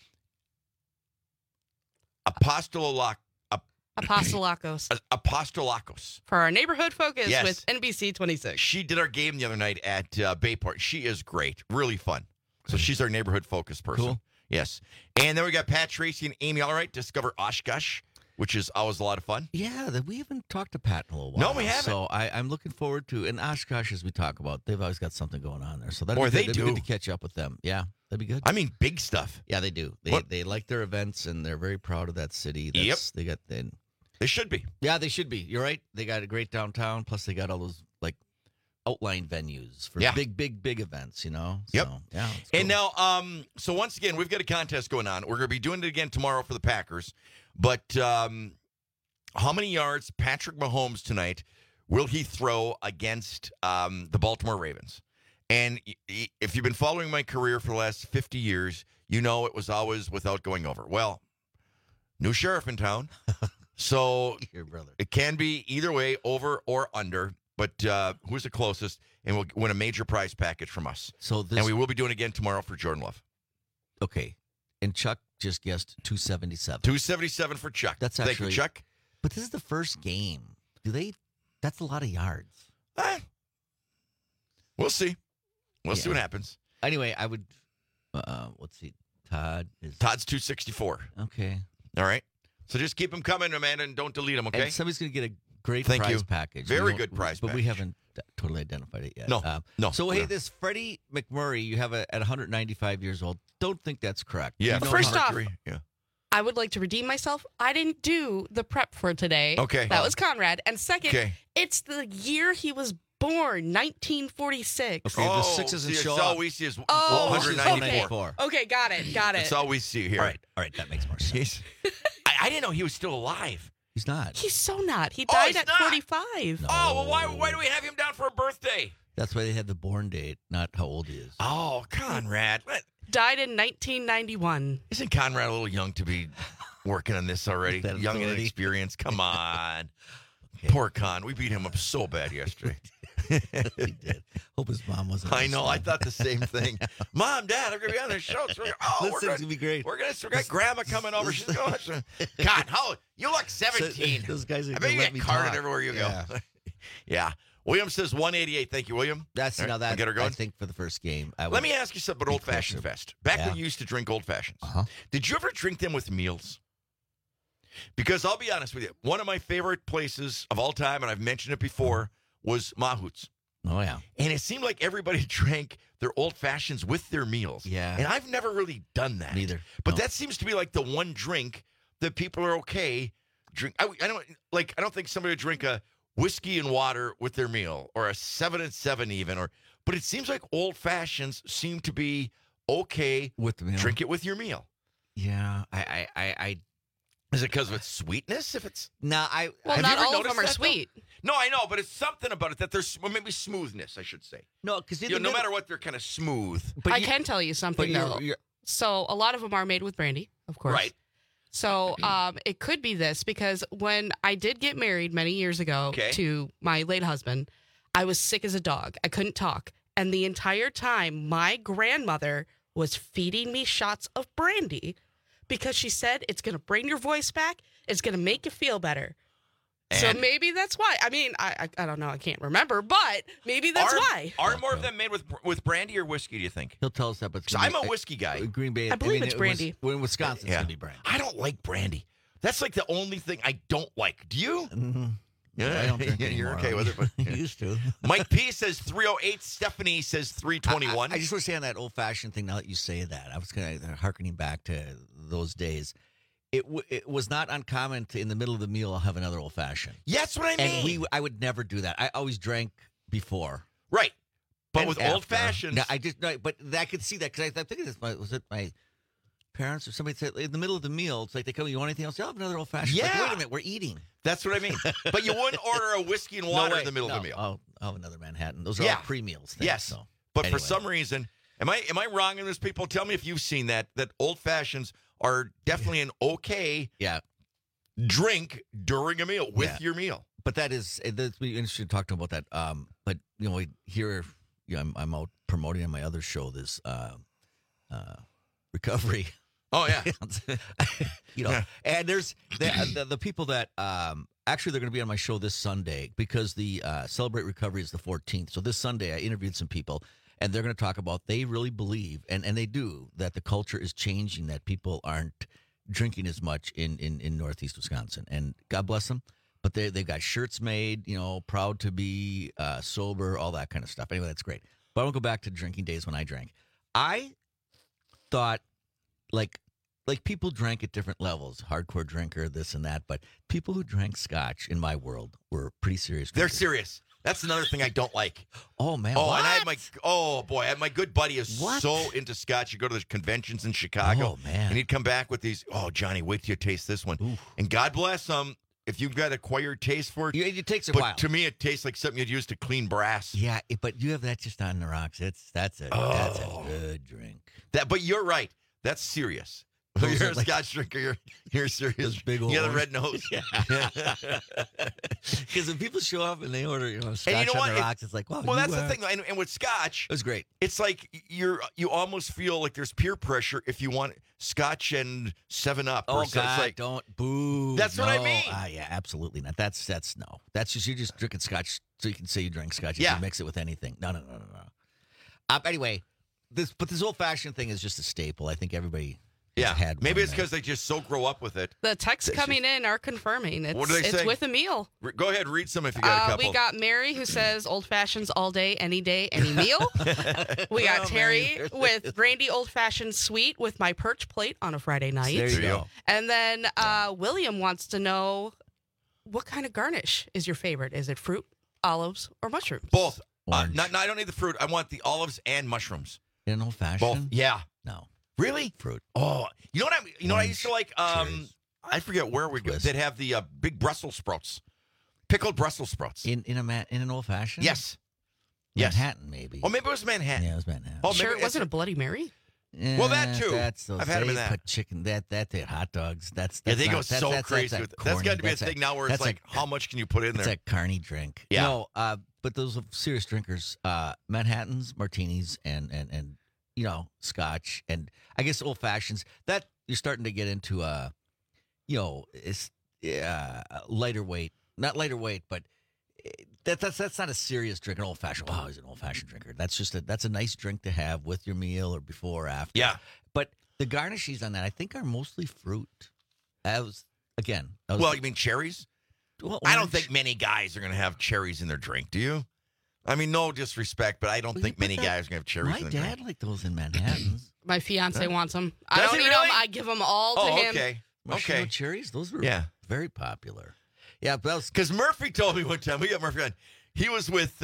[SPEAKER 16] Apostolakos.
[SPEAKER 18] For our neighborhood focus
[SPEAKER 16] Yes.
[SPEAKER 18] with NBC 26.
[SPEAKER 16] She did our game the other night at Bayport. She is great. Really fun. So she's our neighborhood focus person.
[SPEAKER 17] Cool.
[SPEAKER 16] Yes. And then we got Pat Tracy and Amy Allwright discover Oshkosh, which is always a lot of fun.
[SPEAKER 17] Yeah, we haven't talked to Pat in a little while.
[SPEAKER 16] No, we haven't.
[SPEAKER 17] So I'm looking forward to, and Oshkosh, as we talk about, they've always got something going on there. So that'd be good to catch up with them. Yeah, that'd be good.
[SPEAKER 16] I mean, big stuff.
[SPEAKER 17] Yeah, they do. They like their events, and they're very proud of that city. They
[SPEAKER 16] should be.
[SPEAKER 17] Yeah, they should be. You're right. They got a great downtown. Plus, they got all those outline venues for big events.
[SPEAKER 16] Yep.
[SPEAKER 17] So, yeah.
[SPEAKER 16] And now, so once again, we've got a contest going on. We're going to be doing it again tomorrow for the Packers. But how many yards Patrick Mahomes tonight will he throw against the Baltimore Ravens? And if you've been following my career for the last 50 years, you know it was always without going over. Well, new sheriff in town. So it can be either way, over or under. But who's the closest? And we'll win a major prize package from us. And we will be doing it again tomorrow for Jordan Love.
[SPEAKER 17] Okay. And Chuck just guessed 277.
[SPEAKER 16] 277 for Chuck. Thank you, Chuck.
[SPEAKER 17] But this is the first game. That's a lot of yards.
[SPEAKER 16] We'll see. We'll see what happens.
[SPEAKER 17] Anyway, I would, let's see. Todd's
[SPEAKER 16] 264.
[SPEAKER 17] Okay.
[SPEAKER 16] All right. So just keep them coming, Amanda, and don't delete them, okay?
[SPEAKER 17] And somebody's going to get a great prize package.
[SPEAKER 16] Very good prize package.
[SPEAKER 17] But we haven't totally identified it yet.
[SPEAKER 16] No.
[SPEAKER 17] So, hey, this Freddie McMurray, you have at 195 years old. Don't think that's correct.
[SPEAKER 16] Yeah.
[SPEAKER 18] First off, I would like to redeem myself. I didn't do the prep for today.
[SPEAKER 16] Okay.
[SPEAKER 18] That was Conrad. And second, it's the year he was born, 1946.
[SPEAKER 17] Okay, the sixes and show
[SPEAKER 16] up. All we see is 194.
[SPEAKER 18] Okay, got it.
[SPEAKER 16] That's all we see here.
[SPEAKER 17] All right, that makes more sense.
[SPEAKER 16] I didn't know he was still alive.
[SPEAKER 17] He's not.
[SPEAKER 18] He's so not. He died at 45.
[SPEAKER 17] No.
[SPEAKER 16] Oh, well, why do we have him down for a birthday?
[SPEAKER 17] That's why they had the born date, not how old he is.
[SPEAKER 16] Oh, Conrad.
[SPEAKER 18] Died in 1991.
[SPEAKER 16] Isn't Conrad a little young to be working on this already? Young and
[SPEAKER 17] 30?
[SPEAKER 16] inexperienced. Come on. Okay. Poor Con. We beat him up so bad yesterday.
[SPEAKER 17] We did. Hope his mom wasn't.
[SPEAKER 16] I know. I thought the same thing. Mom, Dad, I'm going to be on this show. So
[SPEAKER 17] this is going to be great.
[SPEAKER 16] We got Grandma coming over. She's going to God, you look 17.
[SPEAKER 17] Those guys are
[SPEAKER 16] I bet you
[SPEAKER 17] let
[SPEAKER 16] get carded
[SPEAKER 17] talk.
[SPEAKER 16] everywhere you
[SPEAKER 17] Yeah.
[SPEAKER 16] go. Yeah. William says 188. Thank you, William.
[SPEAKER 17] That's
[SPEAKER 16] All right,
[SPEAKER 17] now that
[SPEAKER 16] get her going.
[SPEAKER 17] I think for the first game.
[SPEAKER 16] Let me ask you something about Old Fashioned Fest. Back when you used to drink Old Fashions, did you ever drink them with meals? Because I'll be honest with you, one of my favorite places of all time, and I've mentioned it before, was Mahut's.
[SPEAKER 17] Oh, yeah.
[SPEAKER 16] And it seemed like everybody drank their Old Fashions with their meals.
[SPEAKER 17] Yeah.
[SPEAKER 16] And I've never really done that.
[SPEAKER 17] Neither.
[SPEAKER 16] But that seems to be like the one drink that people are okay drink. I don't think somebody would drink a whiskey and water with their meal, or a 7 and 7 even, but it seems like Old Fashions seem to be okay
[SPEAKER 17] with the meal.
[SPEAKER 16] Drink it with your meal.
[SPEAKER 17] Yeah, I
[SPEAKER 16] is it because of its sweetness? If it's
[SPEAKER 18] not all of them are sweet.
[SPEAKER 16] No, I know, but it's something about it that there's maybe smoothness, I should say.
[SPEAKER 17] No, because
[SPEAKER 16] no matter what, they're kind of smooth.
[SPEAKER 18] I can tell you something though. So a lot of them are made with brandy, of course.
[SPEAKER 16] Right.
[SPEAKER 18] So it could be this, because when I did get married many years ago to my late husband, I was sick as a dog. I couldn't talk. And the entire time, my grandmother was feeding me shots of brandy because she said it's going to bring your voice back. It's going to make you feel better. So maybe that's why. I mean, I don't know. I can't remember, but maybe that's why.
[SPEAKER 16] Are more of them made with brandy or whiskey, do you think?
[SPEAKER 17] He'll tell us that. But
[SPEAKER 16] I'm a whiskey guy.
[SPEAKER 17] Green Bay.
[SPEAKER 18] I believe it's brandy.
[SPEAKER 17] In Wisconsin, it's going to be brandy.
[SPEAKER 16] I don't like brandy. That's like the only thing I don't like. Do you?
[SPEAKER 17] Mm-hmm.
[SPEAKER 16] Yeah,
[SPEAKER 17] I don't drink
[SPEAKER 16] you're okay with it. But
[SPEAKER 17] you used to.
[SPEAKER 16] Mike P says 308. Stephanie says 321.
[SPEAKER 17] I just want to say on that old-fashioned thing, now that you say that, I was kind of hearkening back to those days. It was not uncommon to, in the middle of the meal, I'll have another old-fashioned.
[SPEAKER 16] Yeah, that's what I mean.
[SPEAKER 17] And I would never do that. I always drank before.
[SPEAKER 16] Right. But
[SPEAKER 17] and
[SPEAKER 16] with
[SPEAKER 17] after.
[SPEAKER 16] old-fashions.
[SPEAKER 17] No, but I could see that, because I think was it my parents or somebody said in the middle of the meal, it's like they come, you want anything else? I'll have another old-fashioned.
[SPEAKER 16] Yeah.
[SPEAKER 17] Like, wait a minute, we're eating.
[SPEAKER 16] That's what I mean. But you wouldn't order a whiskey and water in the middle of the meal.
[SPEAKER 17] I'll have another Manhattan. Those are all pre-meals things.
[SPEAKER 16] Yes.
[SPEAKER 17] So,
[SPEAKER 16] but
[SPEAKER 17] anyway.
[SPEAKER 16] for some reason, am I wrong in this, people? Tell me if you've seen that old-fashions are definitely an okay drink during a meal with your meal.
[SPEAKER 17] But that's be interesting to talk to them about that. But we hear, I'm out promoting on my other show this recovery.
[SPEAKER 16] Oh yeah,
[SPEAKER 17] and there's the people that actually they're going to be on my show this Sunday, because the Celebrate Recovery is the 14th. So this Sunday I interviewed some people. And they're going to talk about, they really believe, and they do, that the culture is changing, that people aren't drinking as much in Northeast Wisconsin. And God bless them. But they've got shirts made, proud to be sober, all that kind of stuff. Anyway, that's great. But I want to go back to drinking days when I drank. I thought, like people drank at different levels, hardcore drinker, this and that. But people who drank scotch in my world were pretty serious drinkers.
[SPEAKER 16] They're serious. That's another thing I don't like.
[SPEAKER 17] Oh, man.
[SPEAKER 16] Oh,
[SPEAKER 17] what?
[SPEAKER 16] and I had my good buddy is so into scotch. You go to the conventions in Chicago.
[SPEAKER 17] Oh, man.
[SPEAKER 16] And he'd come back with these, Johnny, wait till you taste this one. Oof. And God bless him, if you've got acquired taste for it.
[SPEAKER 17] It takes a
[SPEAKER 16] while.
[SPEAKER 17] while.
[SPEAKER 16] To me, it tastes like something you'd use to clean brass.
[SPEAKER 17] Yeah, but you have that just on the rocks. That's a good drink.
[SPEAKER 16] But you're right. That's serious. You're a scotch drinker. You're serious.
[SPEAKER 17] Big old
[SPEAKER 16] you got a red nose.
[SPEAKER 17] Because when people show up and they order, scotch on the rocks, it's like, wow.
[SPEAKER 16] Well, that's the thing. And with scotch,
[SPEAKER 17] it was great.
[SPEAKER 16] It's like you almost feel like there's peer pressure if you want scotch and 7-Up.
[SPEAKER 17] Oh,
[SPEAKER 16] God,
[SPEAKER 17] it's like, don't boo.
[SPEAKER 16] That's what I mean.
[SPEAKER 17] Yeah, absolutely not. That's no. That's just, you're just drinking scotch so you can say you drank scotch. You can mix it with anything. No. Anyway, this old-fashioned thing is just a staple. I think everybody...
[SPEAKER 16] Yeah, maybe it's because they just so grow up with it.
[SPEAKER 18] The texts coming in are confirming. What do they say? It's with a meal.
[SPEAKER 16] Go ahead, read some if you got a couple.
[SPEAKER 18] We got Mary, who says old fashions all day, any meal. We got Terry with brandy old fashioned sweet with my perch plate on a Friday night.
[SPEAKER 17] There you go.
[SPEAKER 18] And then William wants to know, what kind of garnish is your favorite? Is it fruit, olives, or mushrooms?
[SPEAKER 16] Both. I don't need the fruit. I want the olives and mushrooms.
[SPEAKER 17] In an old fashioned?
[SPEAKER 16] Both. Yeah.
[SPEAKER 17] No.
[SPEAKER 16] Really?
[SPEAKER 17] Fruit.
[SPEAKER 16] Oh, you know what I used to like? I forget where we go. They'd have the big Brussels sprouts, pickled Brussels sprouts
[SPEAKER 17] in an old fashioned.
[SPEAKER 16] Yes.
[SPEAKER 17] Manhattan, maybe.
[SPEAKER 16] Oh, maybe it was Manhattan.
[SPEAKER 17] Yeah, it was Manhattan.
[SPEAKER 18] Oh, sure, it wasn't a Bloody Mary.
[SPEAKER 17] Yeah,
[SPEAKER 16] well, that too.
[SPEAKER 17] I've
[SPEAKER 16] had them in that.
[SPEAKER 17] Put chicken. They had hot dogs. That's
[SPEAKER 16] they go so crazy with it. That's got to be a thing now where it's like, how much can you put in there?
[SPEAKER 17] It's a carny drink.
[SPEAKER 16] Yeah.
[SPEAKER 17] No, but those are serious drinkers. Manhattans, martinis, and scotch, and I guess old fashions. That you're starting to get into it's lighter weight. Not lighter weight, but that's not a serious drink. An old fashioned. Wow, he's an old fashioned drinker. That's just that's a nice drink to have with your meal or before or after.
[SPEAKER 16] Yeah.
[SPEAKER 17] But the garnishes on that, I think, are mostly fruit. Well,
[SPEAKER 16] you mean cherries?
[SPEAKER 17] Well,
[SPEAKER 16] I don't think many guys are going to have cherries in their drink. Do you? I mean, no disrespect, but I don't think many guys are going to have cherries in their drink.
[SPEAKER 17] My dad liked those in Manhattans.
[SPEAKER 18] My fiance wants them. I don't eat them. I give them all to him.
[SPEAKER 17] Okay. Cherries, those were very popular. Yeah,
[SPEAKER 16] because Murphy told me one time. We got Murphy on. He was with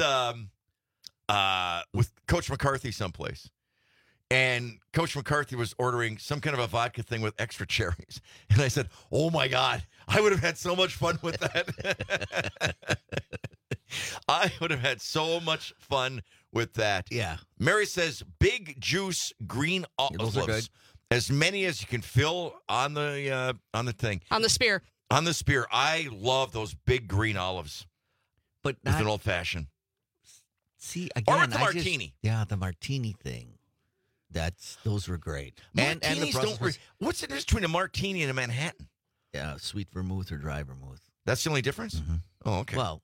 [SPEAKER 16] Coach McCarthy someplace, and Coach McCarthy was ordering some kind of a vodka thing with extra cherries, and I said, "Oh my God, I would have had so much fun with that." I would have had so much fun with that.
[SPEAKER 17] Yeah.
[SPEAKER 16] Mary says, big juice green olives.
[SPEAKER 17] Those are good.
[SPEAKER 16] As many as you can fill on the thing.
[SPEAKER 18] On the spear.
[SPEAKER 16] On the spear. I love those big green olives.
[SPEAKER 17] But
[SPEAKER 16] with an old fashioned.
[SPEAKER 17] See, again,
[SPEAKER 16] or with the martini.
[SPEAKER 17] The martini thing. Those were great. And the
[SPEAKER 16] what's the difference between a martini and a Manhattan?
[SPEAKER 17] Yeah, sweet vermouth or dry vermouth.
[SPEAKER 16] That's the only difference?
[SPEAKER 17] Mm-hmm.
[SPEAKER 16] Oh, okay.
[SPEAKER 17] Well,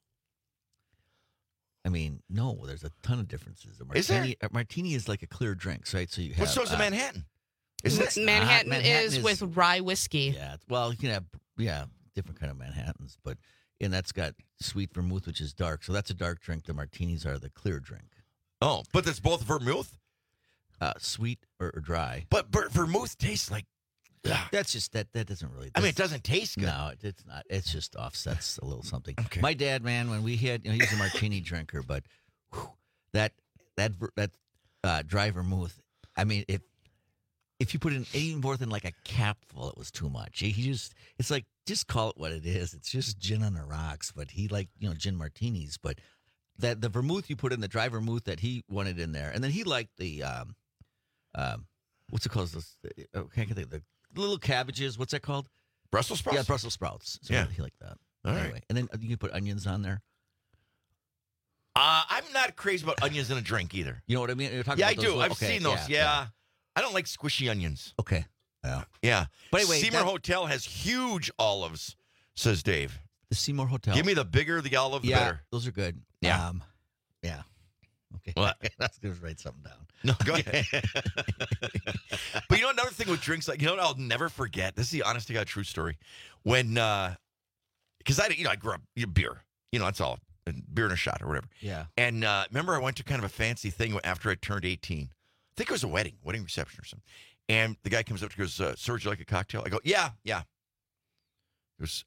[SPEAKER 17] I mean, no, there's a ton of differences.
[SPEAKER 16] Is there?
[SPEAKER 17] A martini is like a clear drink, right? So you have.
[SPEAKER 16] So is a Manhattan.
[SPEAKER 18] Manhattan is with rye whiskey.
[SPEAKER 17] Yeah. Well, you can have different kind of Manhattans, and that's got sweet vermouth, which is dark. So that's a dark drink. The martinis are the clear drink.
[SPEAKER 16] Oh, but that's both vermouth?
[SPEAKER 17] Sweet or dry.
[SPEAKER 16] But vermouth tastes like.
[SPEAKER 17] That's just that doesn't really.
[SPEAKER 16] I mean, it doesn't taste good.
[SPEAKER 17] No, it's not. It's just offsets a little something.
[SPEAKER 16] Okay.
[SPEAKER 17] My dad, man, when we had, he was a martini drinker, but that dry vermouth. I mean, if you put in any more than like a capful, it was too much. It's like just call it what it is. It's just gin on the rocks. But he liked gin martinis. But the vermouth you put in, the dry vermouth that he wanted in there, and then he liked the what's it called? I can't think of the little cabbages. What's that called?
[SPEAKER 16] Brussels sprouts?
[SPEAKER 17] Yeah, Brussels sprouts. So
[SPEAKER 16] yeah.
[SPEAKER 17] He liked that.
[SPEAKER 16] All right.
[SPEAKER 17] And then you can put onions on there.
[SPEAKER 16] I'm not crazy about onions in a drink either.
[SPEAKER 17] You know what I mean?
[SPEAKER 16] I do. I've seen those. Yeah. I don't like squishy onions.
[SPEAKER 17] Okay. Yeah.
[SPEAKER 16] Yeah.
[SPEAKER 17] But anyway,
[SPEAKER 16] Seymour Hotel has huge olives, says Dave.
[SPEAKER 17] The Seymour Hotel.
[SPEAKER 16] Give me the bigger the olive, the better.
[SPEAKER 17] Those are good.
[SPEAKER 16] Yeah.
[SPEAKER 17] Yeah. Okay.
[SPEAKER 16] What?
[SPEAKER 17] That's going to write something down.
[SPEAKER 16] No, go ahead. But another thing with drinks, like, what I'll never forget? This is the honest to God true story. When, because I grew up, beer. That's all. Beer and a shot or whatever.
[SPEAKER 17] Yeah.
[SPEAKER 16] And remember, I went to kind of a fancy thing after I turned 18. I think it was a wedding reception or something. And the guy comes up to me and goes, "Sir, would you like a cocktail?" I go, "Yeah." He goes,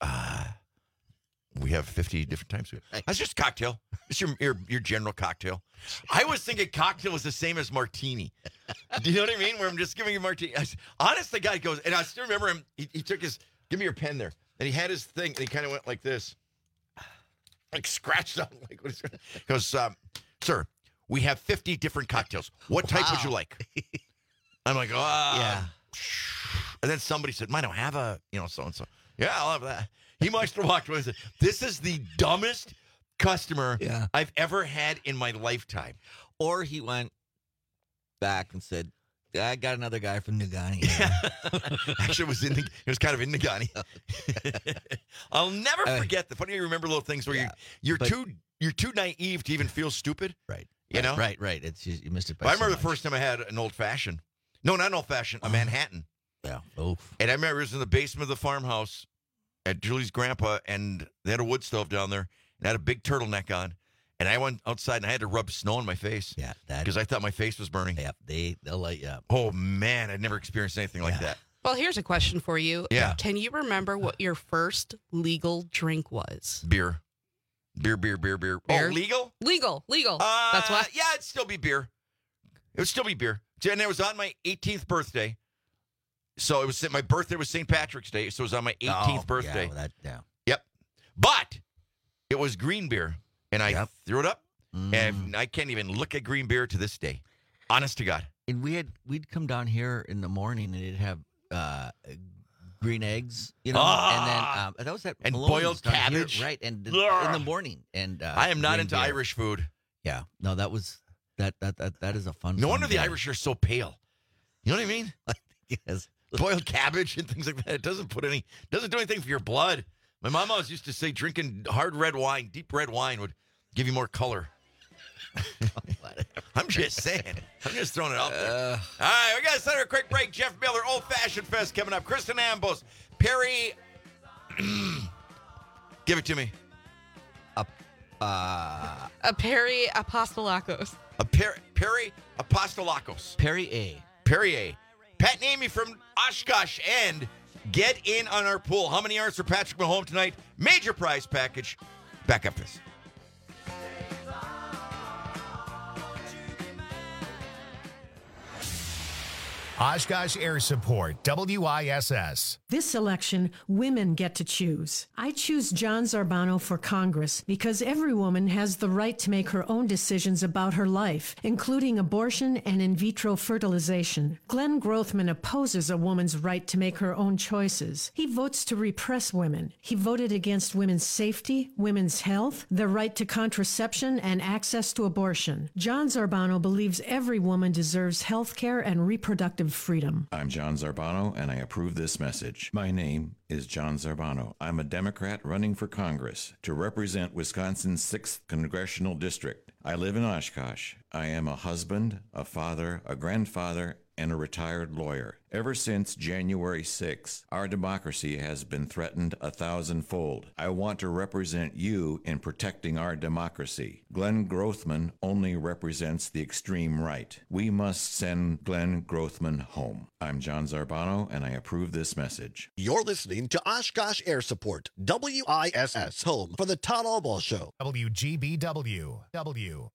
[SPEAKER 16] "We have 50 different types of it." That's just a cocktail. It's your general cocktail. I was thinking cocktail was the same as martini. Do you know what I mean? Where I'm just giving you martini. Honest, the guy goes, and I still remember him. He took his, give me your pen there. And he had his thing, and he kind of went like this. Like scratched out. Like, what is it? He goes, "Sir, we have 50 different cocktails. What type would you like?" I'm like,
[SPEAKER 17] yeah.
[SPEAKER 16] And then somebody said, "Mine don't have a, so-and-so." "Yeah, I'll have that." He must have walked away and said, "This is the dumbest customer I've ever had in my lifetime."
[SPEAKER 17] Or he went back and said, "I got another guy from Nagani."
[SPEAKER 16] Actually, it was kind of in Nagani. I'll never forget the funny. You remember little things where you're too naive to even feel stupid.
[SPEAKER 17] Right.
[SPEAKER 16] Right.
[SPEAKER 17] It's just, you missed it.
[SPEAKER 16] I remember the first time I had an old fashioned. No, not an old fashioned. A Manhattan.
[SPEAKER 17] Yeah.
[SPEAKER 16] And I remember it was in the basement of the farmhouse at Julie's grandpa, and they had a wood stove down there, and I had a big turtleneck on. And I went outside, and I had to rub snow on my face.
[SPEAKER 17] Yeah,
[SPEAKER 16] because I thought my face was burning.
[SPEAKER 17] Yep, they'll light you up.
[SPEAKER 16] Oh, man, I'd never experienced anything like that.
[SPEAKER 18] Well, here's a question for you.
[SPEAKER 16] Yeah.
[SPEAKER 18] Can you remember what your first legal drink was?
[SPEAKER 16] Beer. Beer. Oh, legal?
[SPEAKER 18] Legal. That's what?
[SPEAKER 16] Yeah, it'd still be beer. It would still be beer. And it was on my 18th birthday. So my birthday was St. Patrick's Day, so it was on my 18th birthday. Yep. But it was green beer. And I threw it up, and I can't even look at green beer to this day. Honest to God.
[SPEAKER 17] And we'd come down here in the morning, and it'd have green eggs, and then that was that
[SPEAKER 16] and
[SPEAKER 17] Maloney's
[SPEAKER 16] boiled
[SPEAKER 17] down
[SPEAKER 16] cabbage,
[SPEAKER 17] here, right? And in the morning, and
[SPEAKER 16] I am not into
[SPEAKER 17] beer.
[SPEAKER 16] Irish food.
[SPEAKER 17] Yeah, no, that was that is a fun.
[SPEAKER 16] No wonder
[SPEAKER 17] fun
[SPEAKER 16] the
[SPEAKER 17] day.
[SPEAKER 16] Irish are so pale. You know what I mean?
[SPEAKER 17] Yes,
[SPEAKER 16] boiled cabbage and things like that. It doesn't do anything for your blood. My mom always used to say drinking hard red wine, deep red wine, would give you more color. I'm just saying. I'm just throwing it out there. All right, we got to send her a quick break. Jeff Miller, Old Fashioned Fest coming up. Kristen Ambos, Perry. Give it to me.
[SPEAKER 18] A Perry Apostolakos.
[SPEAKER 16] A Perry Apostolakos.
[SPEAKER 17] Perrier.
[SPEAKER 16] Pat and Amy from Oshkosh and get in on our pool. How many yards for Patrick Mahomes tonight? Major prize package. Back up this.
[SPEAKER 1] Oshkosh Air Support, WISS.
[SPEAKER 2] This election, women get to choose. I choose John Zarbano for Congress because every woman has the right to make her own decisions about her life, including abortion and in vitro fertilization. Glenn Grothman opposes a woman's right to make her own choices. He votes to repress women. He voted against women's safety, women's health, the right to contraception, and access to abortion. John Zarbano believes every woman deserves health care and reproductive freedom.
[SPEAKER 4] I'm John Zarbano, and I approve this message. My name is John Zarbano. I'm a Democrat running for Congress to represent Wisconsin's 6th Congressional District. I live in Oshkosh. I am a husband, a father, a grandfather, and a retired lawyer. Ever since January 6th, our democracy has been threatened 1,000-fold. I want to represent you in protecting our democracy. Glenn Grothman only represents the extreme right. We must send Glenn Grothman home. I'm John Zarbano, and I approve this message.
[SPEAKER 5] You're listening to Oshkosh Air Support, WISS, home for the Todd Albaugh Show.
[SPEAKER 1] WGBW. W.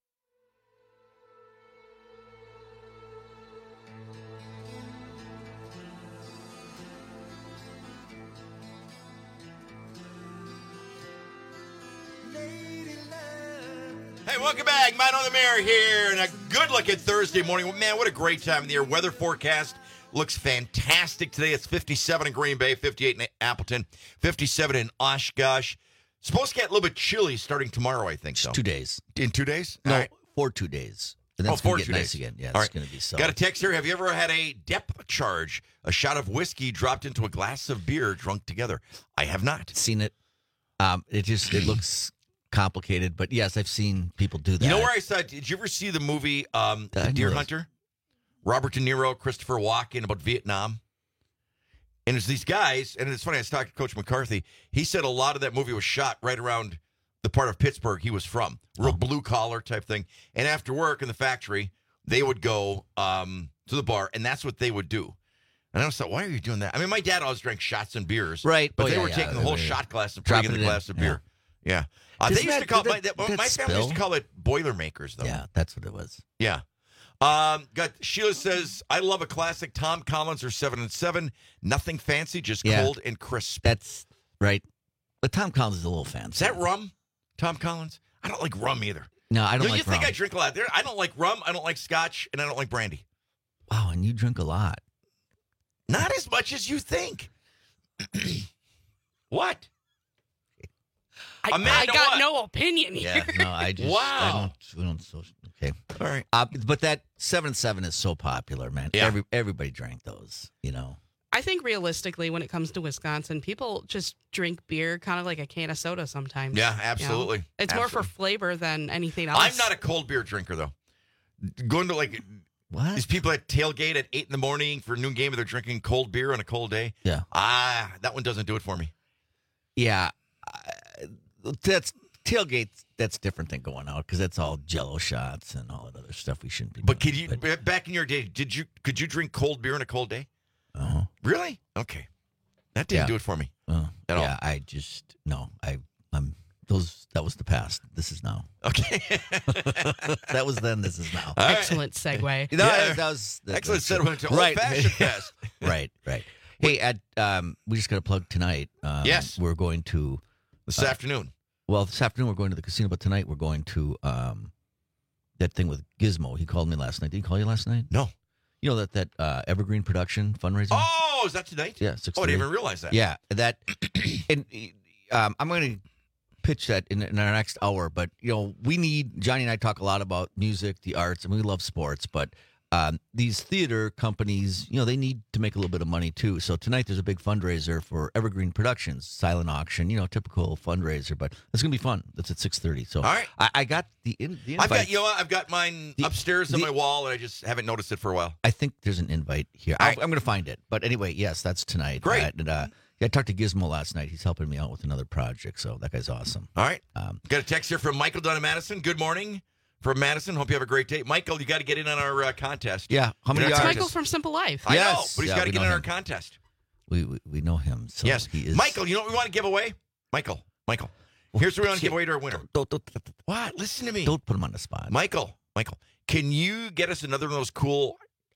[SPEAKER 16] Hey, welcome back. Mine on the Mayor here, and a good look at Thursday morning. Man, what a great time of the year. Weather forecast looks fantastic today. It's 57 in Green Bay, 58 in Appleton, 57 in Oshkosh. Supposed to get a little bit chilly starting tomorrow, I think so.
[SPEAKER 17] 2 days.
[SPEAKER 16] In 2 days?
[SPEAKER 17] No,
[SPEAKER 16] all right.
[SPEAKER 17] for 2 days. And then it's going to get nice again. Yeah, it's going to be so.
[SPEAKER 16] Got a text here. Have you ever had a depth charge, a shot of whiskey dropped into a glass of beer drunk together? I have not.
[SPEAKER 17] Seen it. It looks complicated, but yes, I've seen people do that.
[SPEAKER 16] You know where I saw it? Did you ever see the movie Deer Hunter? Robert De Niro, Christopher Walken, about Vietnam. And it's these guys, and it's funny, I was talking to Coach McCarthy. He said a lot of that movie was shot right around the part of Pittsburgh he was from. Real blue-collar type thing. And after work in the factory, they would go to the bar, and that's what they would do. And I was like, why are you doing that? I mean, my dad always drank shots and beers.
[SPEAKER 17] Right.
[SPEAKER 16] But they were taking the whole shot glass and putting it in the glass of beer. Yeah. They used to call my family used to call it Boilermakers, though.
[SPEAKER 17] Yeah, that's what it was.
[SPEAKER 16] Yeah. Sheila says, I love a classic Tom Collins or 7 & 7. Nothing fancy, just cold and crisp.
[SPEAKER 17] That's right. But Tom Collins is a little fancy.
[SPEAKER 16] Is that rum, Tom Collins? I don't like rum either.
[SPEAKER 17] No, I don't like rum.
[SPEAKER 16] You think I drink a lot? I don't like rum, I don't like scotch, and I don't like brandy.
[SPEAKER 17] Wow, and you drink a lot.
[SPEAKER 16] Not as much as you think. What?
[SPEAKER 18] I got no opinion here.
[SPEAKER 17] Yeah, no, I just we don't okay.
[SPEAKER 16] All right.
[SPEAKER 17] But that 7 & 7 is so popular, man.
[SPEAKER 16] Yeah.
[SPEAKER 17] Everybody drank those, you know.
[SPEAKER 18] I think realistically, when it comes to Wisconsin, people just drink beer kind of like a can of soda sometimes.
[SPEAKER 16] Yeah, absolutely.
[SPEAKER 18] You know? It's more for flavor than anything else.
[SPEAKER 16] I'm not a cold beer drinker, though. Going to these people at tailgate at 8 in the morning for a noon game, and they're drinking cold beer on a cold day.
[SPEAKER 17] Yeah.
[SPEAKER 16] That one doesn't do it for me.
[SPEAKER 17] Yeah. That's tailgate. That's different than going out because that's all Jello shots and all that other stuff we shouldn't be doing.
[SPEAKER 16] But back in your day, could you drink cold beer on a cold day?
[SPEAKER 17] Uh-huh.
[SPEAKER 16] Really? Okay. That didn't do it for me at all.
[SPEAKER 17] Yeah, that was the past. This is now.
[SPEAKER 16] Okay.
[SPEAKER 17] That was then, this is now.
[SPEAKER 18] Excellent segue.
[SPEAKER 17] No, that was
[SPEAKER 16] excellent segue to old-fashioned fest.
[SPEAKER 17] Right. Hey, we just got to plug tonight.
[SPEAKER 16] Yes.
[SPEAKER 17] We're going to...
[SPEAKER 16] This afternoon.
[SPEAKER 17] Well, this afternoon we're going to the casino, but tonight we're going to that thing with Gizmo. He called me last night. Did he call you last night?
[SPEAKER 16] No.
[SPEAKER 17] You know that Evergreen production fundraiser?
[SPEAKER 16] Oh, is that tonight?
[SPEAKER 17] Yeah, 6:30.
[SPEAKER 16] Oh, I didn't even realize that.
[SPEAKER 17] Yeah, that. And I'm going to pitch that in our next hour. But Johnny and I talk a lot about music, the arts, and we love sports. But these theater companies, they need to make a little bit of money too. So tonight there's a big fundraiser for Evergreen Productions, silent auction, typical fundraiser. But it's going to be fun. That's at 6:30. So
[SPEAKER 16] all right,
[SPEAKER 17] I got the invite.
[SPEAKER 16] I've got mine upstairs on my wall, and I just haven't noticed it for a while.
[SPEAKER 17] I think there's an invite here. I'm going to find it. But anyway, yes, that's tonight.
[SPEAKER 16] Great.
[SPEAKER 17] I talked to Gizmo last night. He's helping me out with another project. So that guy's awesome.
[SPEAKER 16] All right. Got a text here from Michael down in Madison. Good morning. From Madison. Hope you have a great day. Michael, you got to get in on our contest.
[SPEAKER 17] Yeah. How many
[SPEAKER 18] It's Michael from Simple Life.
[SPEAKER 16] I know, but he's got to get in on our contest.
[SPEAKER 17] We know him. So
[SPEAKER 16] yes.
[SPEAKER 17] He is.
[SPEAKER 16] Michael, you know what we want to give away? Michael. Here's what we want to give away to our winner. What? Listen to me.
[SPEAKER 17] Don't put him on the spot.
[SPEAKER 16] Michael, can you get us another one of those cool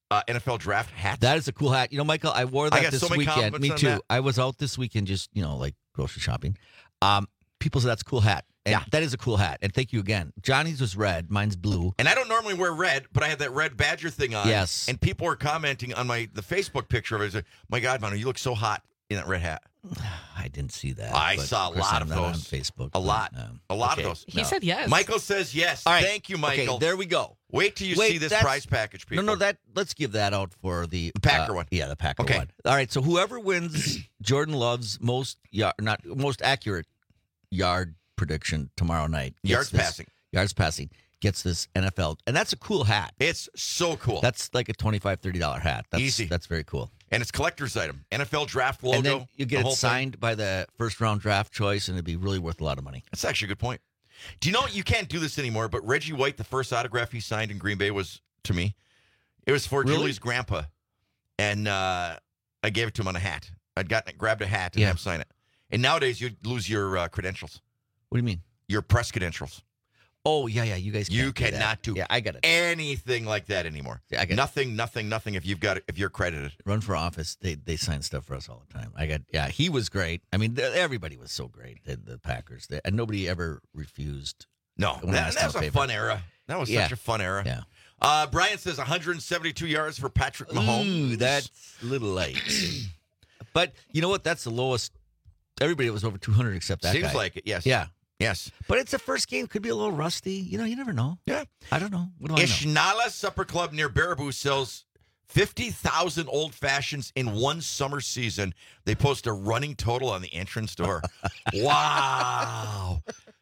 [SPEAKER 16] NFL draft hat.
[SPEAKER 17] That is a cool hat. You know, Michael, I wore that this weekend. Me too.
[SPEAKER 16] That.
[SPEAKER 17] I was out this weekend just, like grocery shopping. People say that's a cool hat. And that is a cool hat. And thank you again. Johnny's was red. Mine's blue.
[SPEAKER 16] And I don't normally wear red, but I had that red Badger thing on.
[SPEAKER 17] Yes.
[SPEAKER 16] And people were commenting on the Facebook picture of it. Like, my God, Manu, you look so hot in that red hat.
[SPEAKER 17] I didn't see that.
[SPEAKER 16] I saw a lot of those
[SPEAKER 17] on Facebook.
[SPEAKER 16] A lot of those.
[SPEAKER 18] He said yes.
[SPEAKER 16] Michael says yes.
[SPEAKER 17] All right.
[SPEAKER 16] Thank you, Michael.
[SPEAKER 17] Okay, there we go.
[SPEAKER 16] Wait till you see this prize package, people.
[SPEAKER 17] No, let's give that out for the
[SPEAKER 16] Packer one.
[SPEAKER 17] Yeah, the Packer one. All right, so whoever wins Jordan Love's most accurate yard prediction tomorrow night.
[SPEAKER 16] Yards passing.
[SPEAKER 17] Gets this NFL. And that's a cool hat.
[SPEAKER 16] It's so cool.
[SPEAKER 17] That's like a $25, $30 hat.
[SPEAKER 16] Easy.
[SPEAKER 17] That's very cool.
[SPEAKER 16] And it's collector's item. NFL draft logo.
[SPEAKER 17] And then you get it signed by the first-round draft choice, and it'd be really worth a lot of money.
[SPEAKER 16] That's actually a good point. Do you know you can't do this anymore, but Reggie White, the first autograph he signed in Green Bay was to me. It was for Julie's grandpa. And I gave it to him on a hat. Grabbed a hat and have him sign it. And nowadays, you'd lose your credentials.
[SPEAKER 17] What do you mean?
[SPEAKER 16] Your press credentials.
[SPEAKER 17] Oh, yeah, you guys can't
[SPEAKER 16] cannot do
[SPEAKER 17] I got it.
[SPEAKER 16] anything like that anymore.
[SPEAKER 17] Yeah, I get
[SPEAKER 16] nothing if you're credited.
[SPEAKER 17] Run for office, they sign stuff for us all the time. He was great. I mean, everybody was so great, the Packers. And nobody ever refused.
[SPEAKER 16] No, that was a fun era. That was such a fun era.
[SPEAKER 17] Yeah.
[SPEAKER 16] Brian says 172 yards for Patrick Mahomes.
[SPEAKER 17] Ooh, that's a little light. But you know what? That's the lowest. Everybody was over 200 except that guy.
[SPEAKER 16] Seems like it, yes.
[SPEAKER 17] Yeah.
[SPEAKER 16] Yes.
[SPEAKER 17] But it's the first game. Could be a little rusty. You never know.
[SPEAKER 16] Yeah.
[SPEAKER 17] I don't know. What do I know?
[SPEAKER 16] Ishnala Supper Club near Baraboo sells 50,000 old fashions in one summer season. They post a running total on the entrance door. Wow.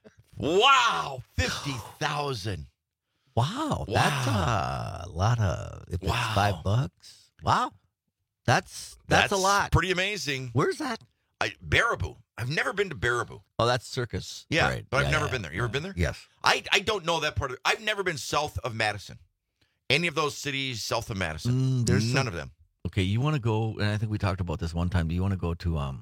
[SPEAKER 16] 50,000.
[SPEAKER 17] Wow. That's a lot of, if it's $5. Wow. That's a lot.
[SPEAKER 16] Pretty amazing.
[SPEAKER 17] Where's that?
[SPEAKER 16] Baraboo. I've never been to Baraboo.
[SPEAKER 17] Oh, that's Circus.
[SPEAKER 16] Yeah,
[SPEAKER 17] Parade.
[SPEAKER 16] but I've never been there. You ever been there?
[SPEAKER 17] Yes.
[SPEAKER 16] I don't know that part of it. I've never been south of Madison. Any of those cities south of Madison. There's none of them.
[SPEAKER 17] Okay, you want to go, and I think we talked about this one time. Do you want to go to,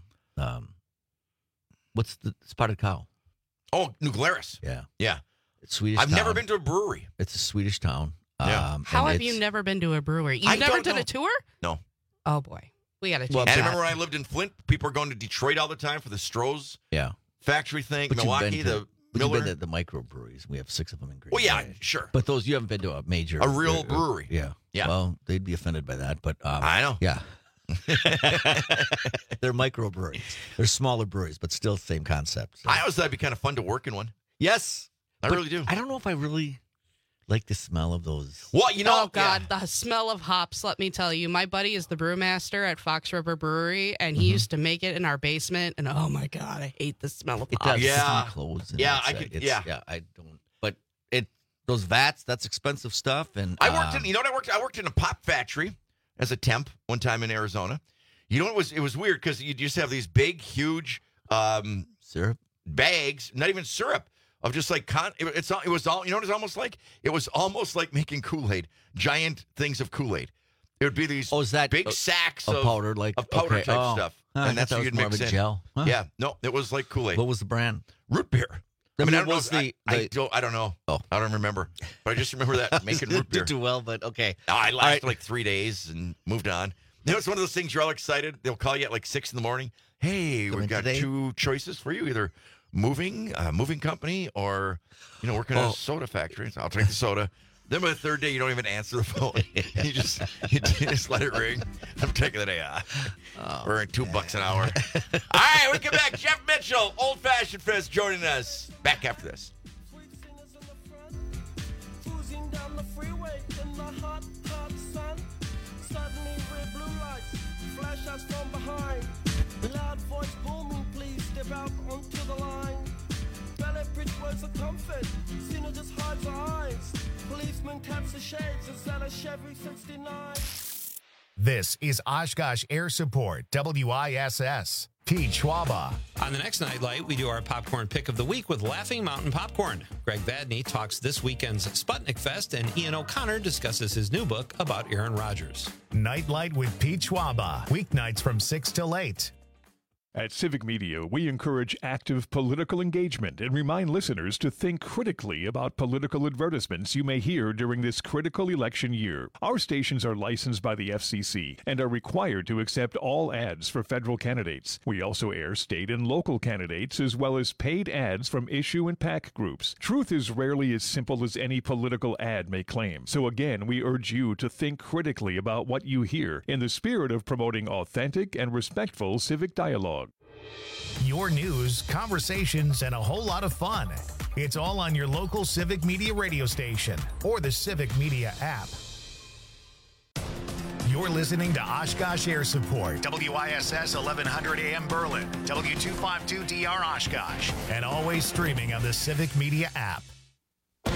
[SPEAKER 17] what's the Spotted Cow?
[SPEAKER 16] Oh, New Glarus.
[SPEAKER 17] Yeah.
[SPEAKER 16] Yeah.
[SPEAKER 17] It's Swedish
[SPEAKER 16] I've
[SPEAKER 17] town.
[SPEAKER 16] never been to a brewery.
[SPEAKER 17] It's a Swedish town.
[SPEAKER 16] Yeah.
[SPEAKER 18] How have you never been to a brewery? You've never done a tour?
[SPEAKER 16] No.
[SPEAKER 18] Oh, boy. We got to check
[SPEAKER 16] And I
[SPEAKER 18] that.
[SPEAKER 16] remember when I lived in Flint, people were going to Detroit all the time for the Stroh's factory thing.
[SPEAKER 17] But
[SPEAKER 16] Milwaukee,
[SPEAKER 17] you've
[SPEAKER 16] Miller.
[SPEAKER 17] been to the microbreweries. We have 6 of them in Green
[SPEAKER 16] Well, yeah,
[SPEAKER 17] Bay.
[SPEAKER 16] sure.
[SPEAKER 17] But those, you haven't been to a major.
[SPEAKER 16] A real brewery.
[SPEAKER 17] Yeah.
[SPEAKER 16] Yeah.
[SPEAKER 17] Well, they'd be offended by that, but.
[SPEAKER 16] I know.
[SPEAKER 17] Yeah. They're microbreweries. They're smaller breweries, but still same concept. So.
[SPEAKER 16] I always thought it'd be kind of fun to work in one.
[SPEAKER 17] Yes.
[SPEAKER 16] I really do.
[SPEAKER 17] I don't know if I really like the smell of those.
[SPEAKER 16] Well,
[SPEAKER 18] Oh, God, the smell of hops, let me tell you. My buddy is the brewmaster at Fox River Brewery, and he used to make it in our basement, and oh, my God, I hate the smell of hops.
[SPEAKER 16] Yeah.
[SPEAKER 17] Clothes and
[SPEAKER 16] Yeah,
[SPEAKER 17] it's,
[SPEAKER 16] I could.
[SPEAKER 17] it's-
[SPEAKER 16] Yeah.
[SPEAKER 17] I don't. But those vats, that's expensive stuff. And
[SPEAKER 16] I worked in. You know what I worked? I worked in a pop factory as a temp one time in Arizona. You know what it was weird because you just have these big, huge
[SPEAKER 17] syrup
[SPEAKER 16] bags, not even syrup. Of just like it was all, you know what it's almost like? It was almost like making Kool-Aid, giant things of Kool-Aid. It would be these big sacks of
[SPEAKER 17] powder, type
[SPEAKER 16] stuff, and that's what you'd mix in.
[SPEAKER 17] Gel. Huh.
[SPEAKER 16] Yeah, no, it was like Kool-Aid.
[SPEAKER 17] What was the brand?
[SPEAKER 16] Root beer. I don't know. I don't know.
[SPEAKER 17] Oh,
[SPEAKER 16] I don't remember, but I just remember that making root beer.
[SPEAKER 17] Did too well, but okay.
[SPEAKER 16] I lasted like 3 days and moved on. You know, it's one of those things you're all excited. They'll call you at like 6 a.m. Hey, we've got 2 choices for you: either moving company, or working at a soda factory. So I'll take the soda. Then by the 3rd day, you don't even answer the phone. you just let it ring. I'm taking the day off. We're earning $2 an hour. All right, we come back. Jeff Mitchell, Old Fashioned Fest, joining us. Back after this.
[SPEAKER 6] From behind, loud voice booming, please step out onto the line. Ballet bridge words of comfort, Cena just hides her eyes. Policeman taps the shades, is that a Chevy 69?
[SPEAKER 1] This is Oshkosh Air Support, WISS. Pete Schwaba.
[SPEAKER 7] On the next Nightlight, we do our popcorn pick of the week with Laughing Mountain Popcorn. Greg Vadney talks this weekend's Sputnik Fest, and Ian O'Connor discusses his new book about Aaron Rodgers.
[SPEAKER 1] Nightlight with Pete Schwaba. Weeknights from 6 till 8.
[SPEAKER 8] At Civic Media, we encourage active political engagement and remind listeners to think critically about political advertisements you may hear during this critical election year. Our stations are licensed by the FCC and are required to accept all ads for federal candidates. We also air state and local candidates as well as paid ads from issue and PAC groups. Truth is rarely as simple as any political ad may claim. So again, we urge you to think critically about what you hear in the spirit of promoting authentic and respectful civic dialogue.
[SPEAKER 1] Your news, conversations, and a whole lot of fun. It's all on your local Civic Media radio station or the Civic Media app. You're listening to Oshkosh Air Support, WISS 1100 AM Berlin, W252DR Oshkosh, and always streaming on the Civic Media app.